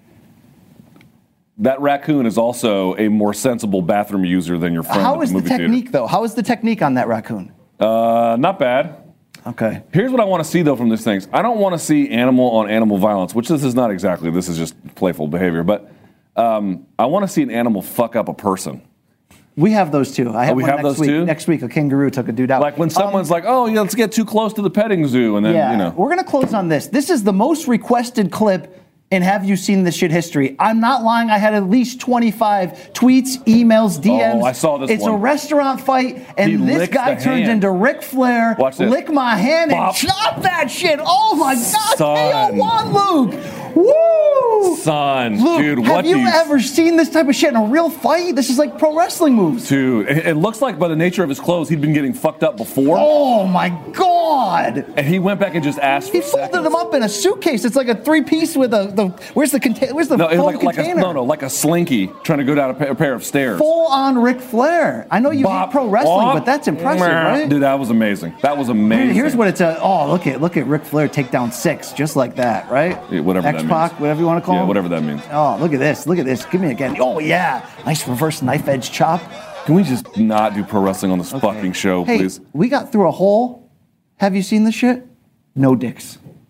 That raccoon is also a more sensible bathroom user than your friend How at is the the movie technique, though? How is the technique on that raccoon? theater. Uh, not bad. Okay. Here's what I want to see though from these things. I don't want to see animal on animal violence, which this is not exactly. This is just playful behavior. But um, I want to see an animal fuck up a person. We have those too. I have Oh, we one have next those week. too? Next week, a kangaroo took a dude out. Like when Um, someone's like, "Oh, yeah, let's get too close to the petting zoo," and then yeah, you know. we're gonna close on this. This is the most requested clip in Have You Seen This Shit history. I'm not lying. I had at least twenty-five tweets, emails, D Ms. Oh, I saw this It's a one. restaurant fight, and He this licks guy the turns hand. into Ric Flair. Watch this. Lick my hand Bop. and chop that shit. Oh my God, Son. K O one, Luke. Woo! Son, Luke, dude, have what you do you ever seen this type of shit in a real fight? This is like pro wrestling moves. Dude, it, it looks like by the nature of his clothes, he'd been getting fucked up before, Oh my God. and he went back and just asked. He for folded seconds. them up in a suitcase. It's like a three-piece with a the. Where's the container? Where's the No, it foam was like, like a, container? no, no, like a slinky trying to go down a, pa- a pair of stairs. Full-on Ric Flair. I know you Bop, hate pro wrestling, bop, but that's impressive, meh. right? Dude, that was amazing. That was amazing. Here's what it's a. Oh, look at look at Ric Flair take down six, just like that, right? Yeah, whatever that X-Pac, means. whatever you want to call Yeah, him. whatever that means. Oh, look at this. Look at this. Give me again. Oh yeah, nice reverse knife edge chop. Can we just not do pro wrestling on this fucking show, Hey, please? we got through a whole. Have you seen this shit? No dicks.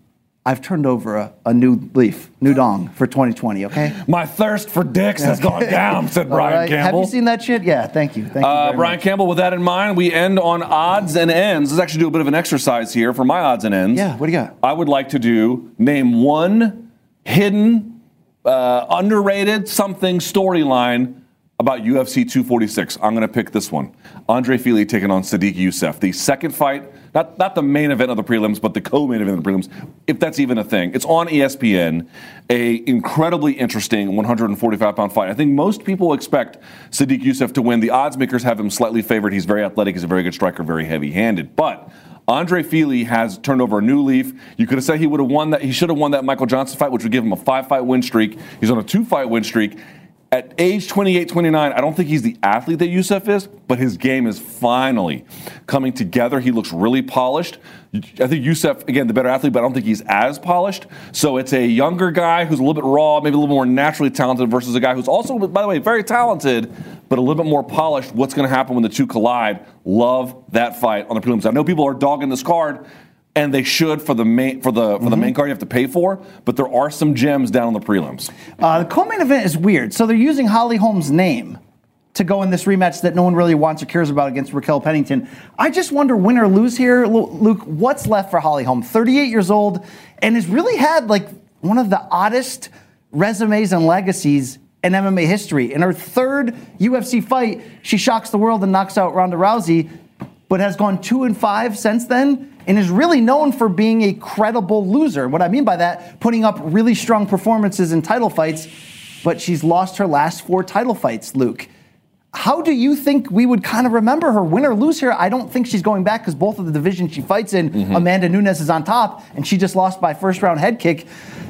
I've turned over a, a new leaf, new dong for twenty twenty, okay? My thirst for dicks has gone down, said Brian All right. Campbell. Have you seen that shit? Yeah, thank you. Thank you Uh, very Brian much. Campbell, with that in mind, we end on odds and ends. Let's actually do a bit of an exercise here for my odds and ends. Yeah, what do you got? I would like to do name one hidden, uh, underrated something storyline about U F C two forty-six. I'm going to pick this one. Andre Fili taking on Sadiq Youssef. The second fight, not, not the main event of the prelims, but the co-main event of the prelims, if that's even a thing. It's on E S P N. A incredibly interesting one forty-five pound fight. I think most people expect Sadiq Youssef to win. The odds makers have him slightly favored. He's very athletic. He's a very good striker, very heavy-handed. But Andre Fili has turned over a new leaf. You could have said he would have won that. He should have won that Michael Johnson fight, which would give him a five-fight win streak. He's on a two-fight win streak. At age twenty-eight, twenty-nine, I don't think he's the athlete that Youssef is, but his game is finally coming together. He looks really polished. I think Youssef, again, the better athlete, but I don't think he's as polished. So it's a younger guy who's a little bit raw, maybe a little more naturally talented versus a guy who's also, by the way, very talented, but a little bit more polished. What's going to happen when the two collide? Love that fight on the prelims. I know people are dogging this card, and they should for the main for the for Mm-hmm. the main card you have to pay for, but there are some gems down on the prelims. Uh, the co-main event is weird. So they're using Holly Holm's name to go in this rematch that no one really wants or cares about against Raquel Pennington. I just wonder, win or lose here, Lu- Luke, what's left for Holly Holm? thirty-eight years old, and has really had like one of the oddest resumes and legacies in M M A history. In her third U F C fight, she shocks the world and knocks out Ronda Rousey, but has gone two and five since then, and is really known for being a credible loser. What I mean by that, putting up really strong performances in title fights, but she's lost her last four title fights, Luke. How do you think we would kind of remember her, win or lose here? I don't think she's going back because both of the divisions she fights in, mm-hmm. Amanda Nunes is on top, and she just lost by first round head kick.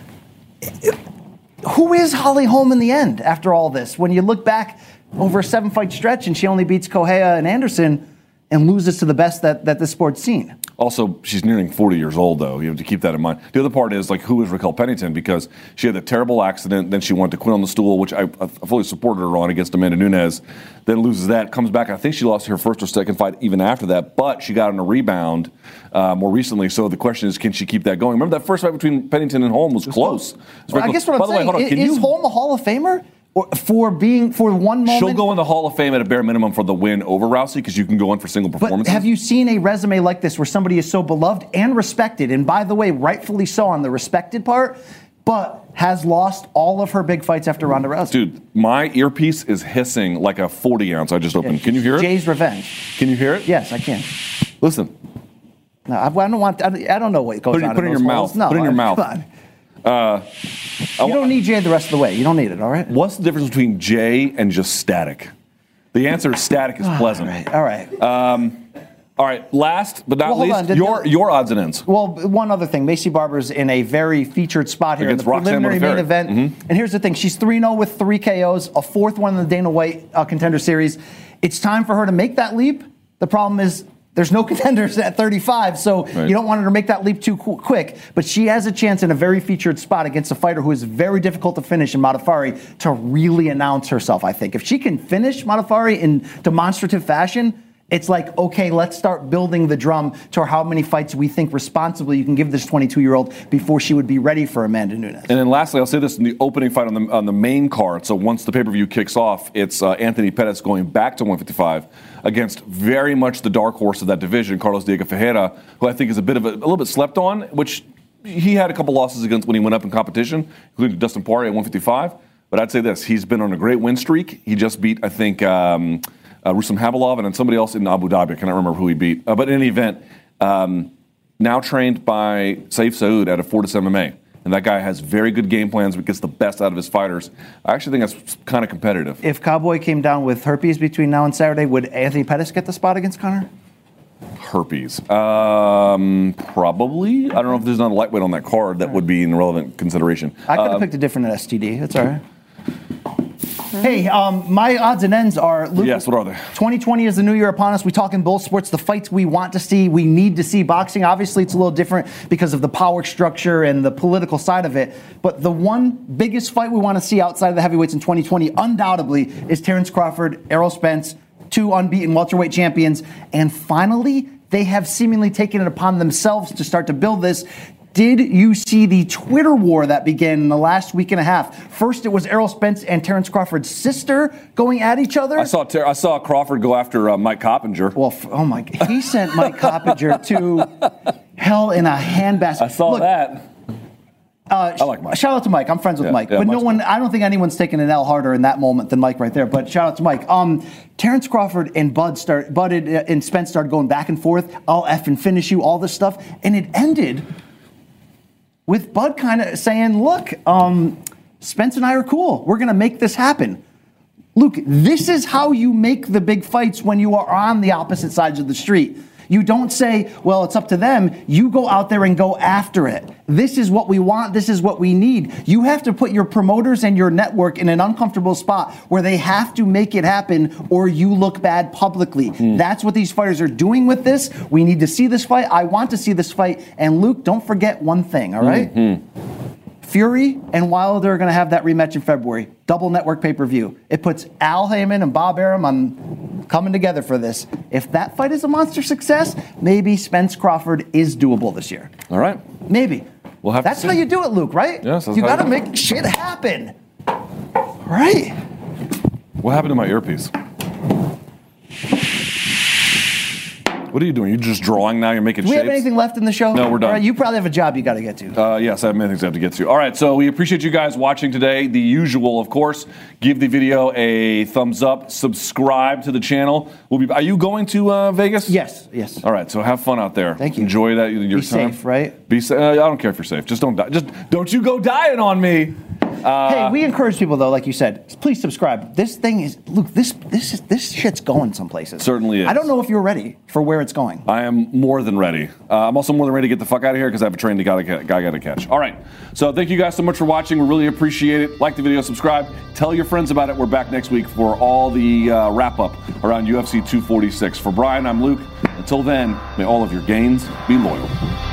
Who is Holly Holm in the end after all this? When you look back over a seven fight stretch and she only beats Correia and Anderson and loses to the best that, that this sport's seen. Also, she's nearing forty years old, though. You have to keep that in mind. The other part is, like, who is Raquel Pennington? Because she had that terrible accident, then she wanted to quit on the stool, which I, I fully supported her on against Amanda Nunes, then loses that, comes back. I think she lost her first or second fight even after that, but she got on a rebound uh, more recently. So the question is, can she keep that going? Remember that first fight between Pennington and Holm was, was close. close. Was well, I close. guess what By I'm the way, saying, hold on. is, Can is you, Holm a Hall of Famer? Or for being, for one moment. She'll go in the Hall of Fame at a bare minimum for the win over Rousey because you can go in for single performances. But have you seen a resume like this where somebody is so beloved and respected, and by the way, rightfully so on the respected part, but has lost all of her big fights after Ronda Rousey? Dude, my earpiece is hissing like a forty ounce I just opened. Yeah, can you hear it? Jay's Revenge. Can you hear it? Yes, I can. Listen. No, I, I don't want, I don't know what goes put it, on Put it in your holes. mouth. No, put it in your I, mouth. Come on. Uh, you don't need Jay the rest of the way. You don't need it, all right? What's the difference between Jay and just static? The answer is static is pleasant. All right. All right. Um, all right. Last but not Well, hold least, on. Did your the- your odds and ends. Well, one other thing. Macy Barber's in a very featured spot here Against in the Roxanne preliminary main Modafferi. event. Mm-hmm. And here's the thing. She's three and oh with three K Os, a fourth one in the Dana White uh, Contender Series. It's time for her to make that leap. The problem is there's no contenders at thirty-five, so Right. you don't want her to make that leap too qu- quick. But she has a chance in a very featured spot against a fighter who is very difficult to finish in Modafferi to really announce herself, I think. If she can finish Modafferi in demonstrative fashion, it's like, okay, let's start building the drum to how many fights we think responsibly you can give this twenty-two-year-old before she would be ready for Amanda Nunes. And then lastly, I'll say this in the opening fight on the on the main card. So once the pay-per-view kicks off, it's uh, Anthony Pettis going back to one fifty-five against very much the dark horse of that division, Carlos Diego Ferreira, who I think is a bit of a, a little bit slept on, which he had a couple losses against when he went up in competition, including Dustin Poirier at one fifty-five. But I'd say this, he's been on a great win streak. He just beat, I think, um, uh, Rustam Habilov and then somebody else in Abu Dhabi. I cannot remember who he beat. Uh, but in any event, um, now trained by Saif Saud out of Fortis M M A. And that guy has very good game plans, but gets the best out of his fighters. I actually think that's kind of competitive. If Cowboy came down with herpes between now and Saturday, would Anthony Pettis get the spot against Conor? Herpes. Um, probably. I don't know if there's not a lightweight on that card that would be in relevant consideration. I could have Uh, picked a different S T D. That's all right. Hey, um, my odds and ends are, Luke, Yes, what are they? twenty twenty is the new year upon us. We talk in both sports, the fights we want to see, we need to see. Boxing, obviously, it's a little different because of the power structure and the political side of it. But the one biggest fight we want to see outside of the heavyweights in twenty twenty, undoubtedly, is Terrence Crawford, Errol Spence, two unbeaten welterweight champions. And finally, they have seemingly taken it upon themselves to start to build this. did you see the Twitter war that began in the last week and a half? First, it was Errol Spence and Terrence Crawford's sister going at each other. I saw Ter- I saw Crawford go after uh, Mike Coppinger. Well, f- oh my, he sent Mike Coppinger to hell in a handbasket. I saw Look, that. Uh, I like Mike. Shout out to Mike. I'm friends with Yeah, Mike, yeah, but no Mike's one. good. I don't think anyone's taken an L harder in that moment than Mike right there. But shout out to Mike. Um, Terrence Crawford and Bud start, Bud and Spence started going back and forth. I'll F and finish you, all this stuff, and it ended with Bud kind of saying, "Look, um, Spence and I are cool. We're going to make this happen." Luke, this is how you make the big fights when you are on the opposite sides of the street. You don't say, well, it's up to them. You go out there and go after it. This is what we want. This is what we need. You have to put your promoters and your network in an uncomfortable spot where they have to make it happen or you look bad publicly. Mm. That's what these fighters are doing with this. We need to see this fight. I want to see this fight. And Luke, don't forget one thing, all right? Mm-hmm. Fury and Wilder are going to have that rematch in February. Double network pay-per-view. It puts Al Heyman and Bob Arum on coming together for this. If that fight is a monster success, maybe Spence Crawford is doable this year. All right. Maybe. We'll have That's to see. how you do it, Luke, right? Yes, that's you how got to you do it. make shit happen. Right? What happened to my earpiece? What are you doing? You're just drawing now? You're making Do we shapes? have anything left in the show? No, we're done. All right, you probably have a job you got to get to. Uh, yes, I have many things I have to get to. All right, so we appreciate you guys watching today. The usual, of course, give the video a thumbs up, subscribe to the channel. We'll be. Are you going to uh, Vegas? Yes, yes. All right, so have fun out there. Thank you. Enjoy that. Your Be time. safe, right? Be safe. Uh, I don't care if you're safe. Just don't die. Just don't you go dying on me. Uh, Hey, we encourage people though, like you said, please subscribe. This thing is, look, this this is this shit's going some places. Certainly is. I don't know if you're ready for where it's going. I am more than ready. Uh, I'm also more than ready to get the fuck out of here because I have a train to guy, guy got to catch. All right. So thank you guys so much for watching. We really appreciate it. Like the video, subscribe, tell your friends about it. We're back next week for all the uh, wrap up around U F C two forty-six. For Brian, I'm Luke. Until then, may all of your gains be loyal.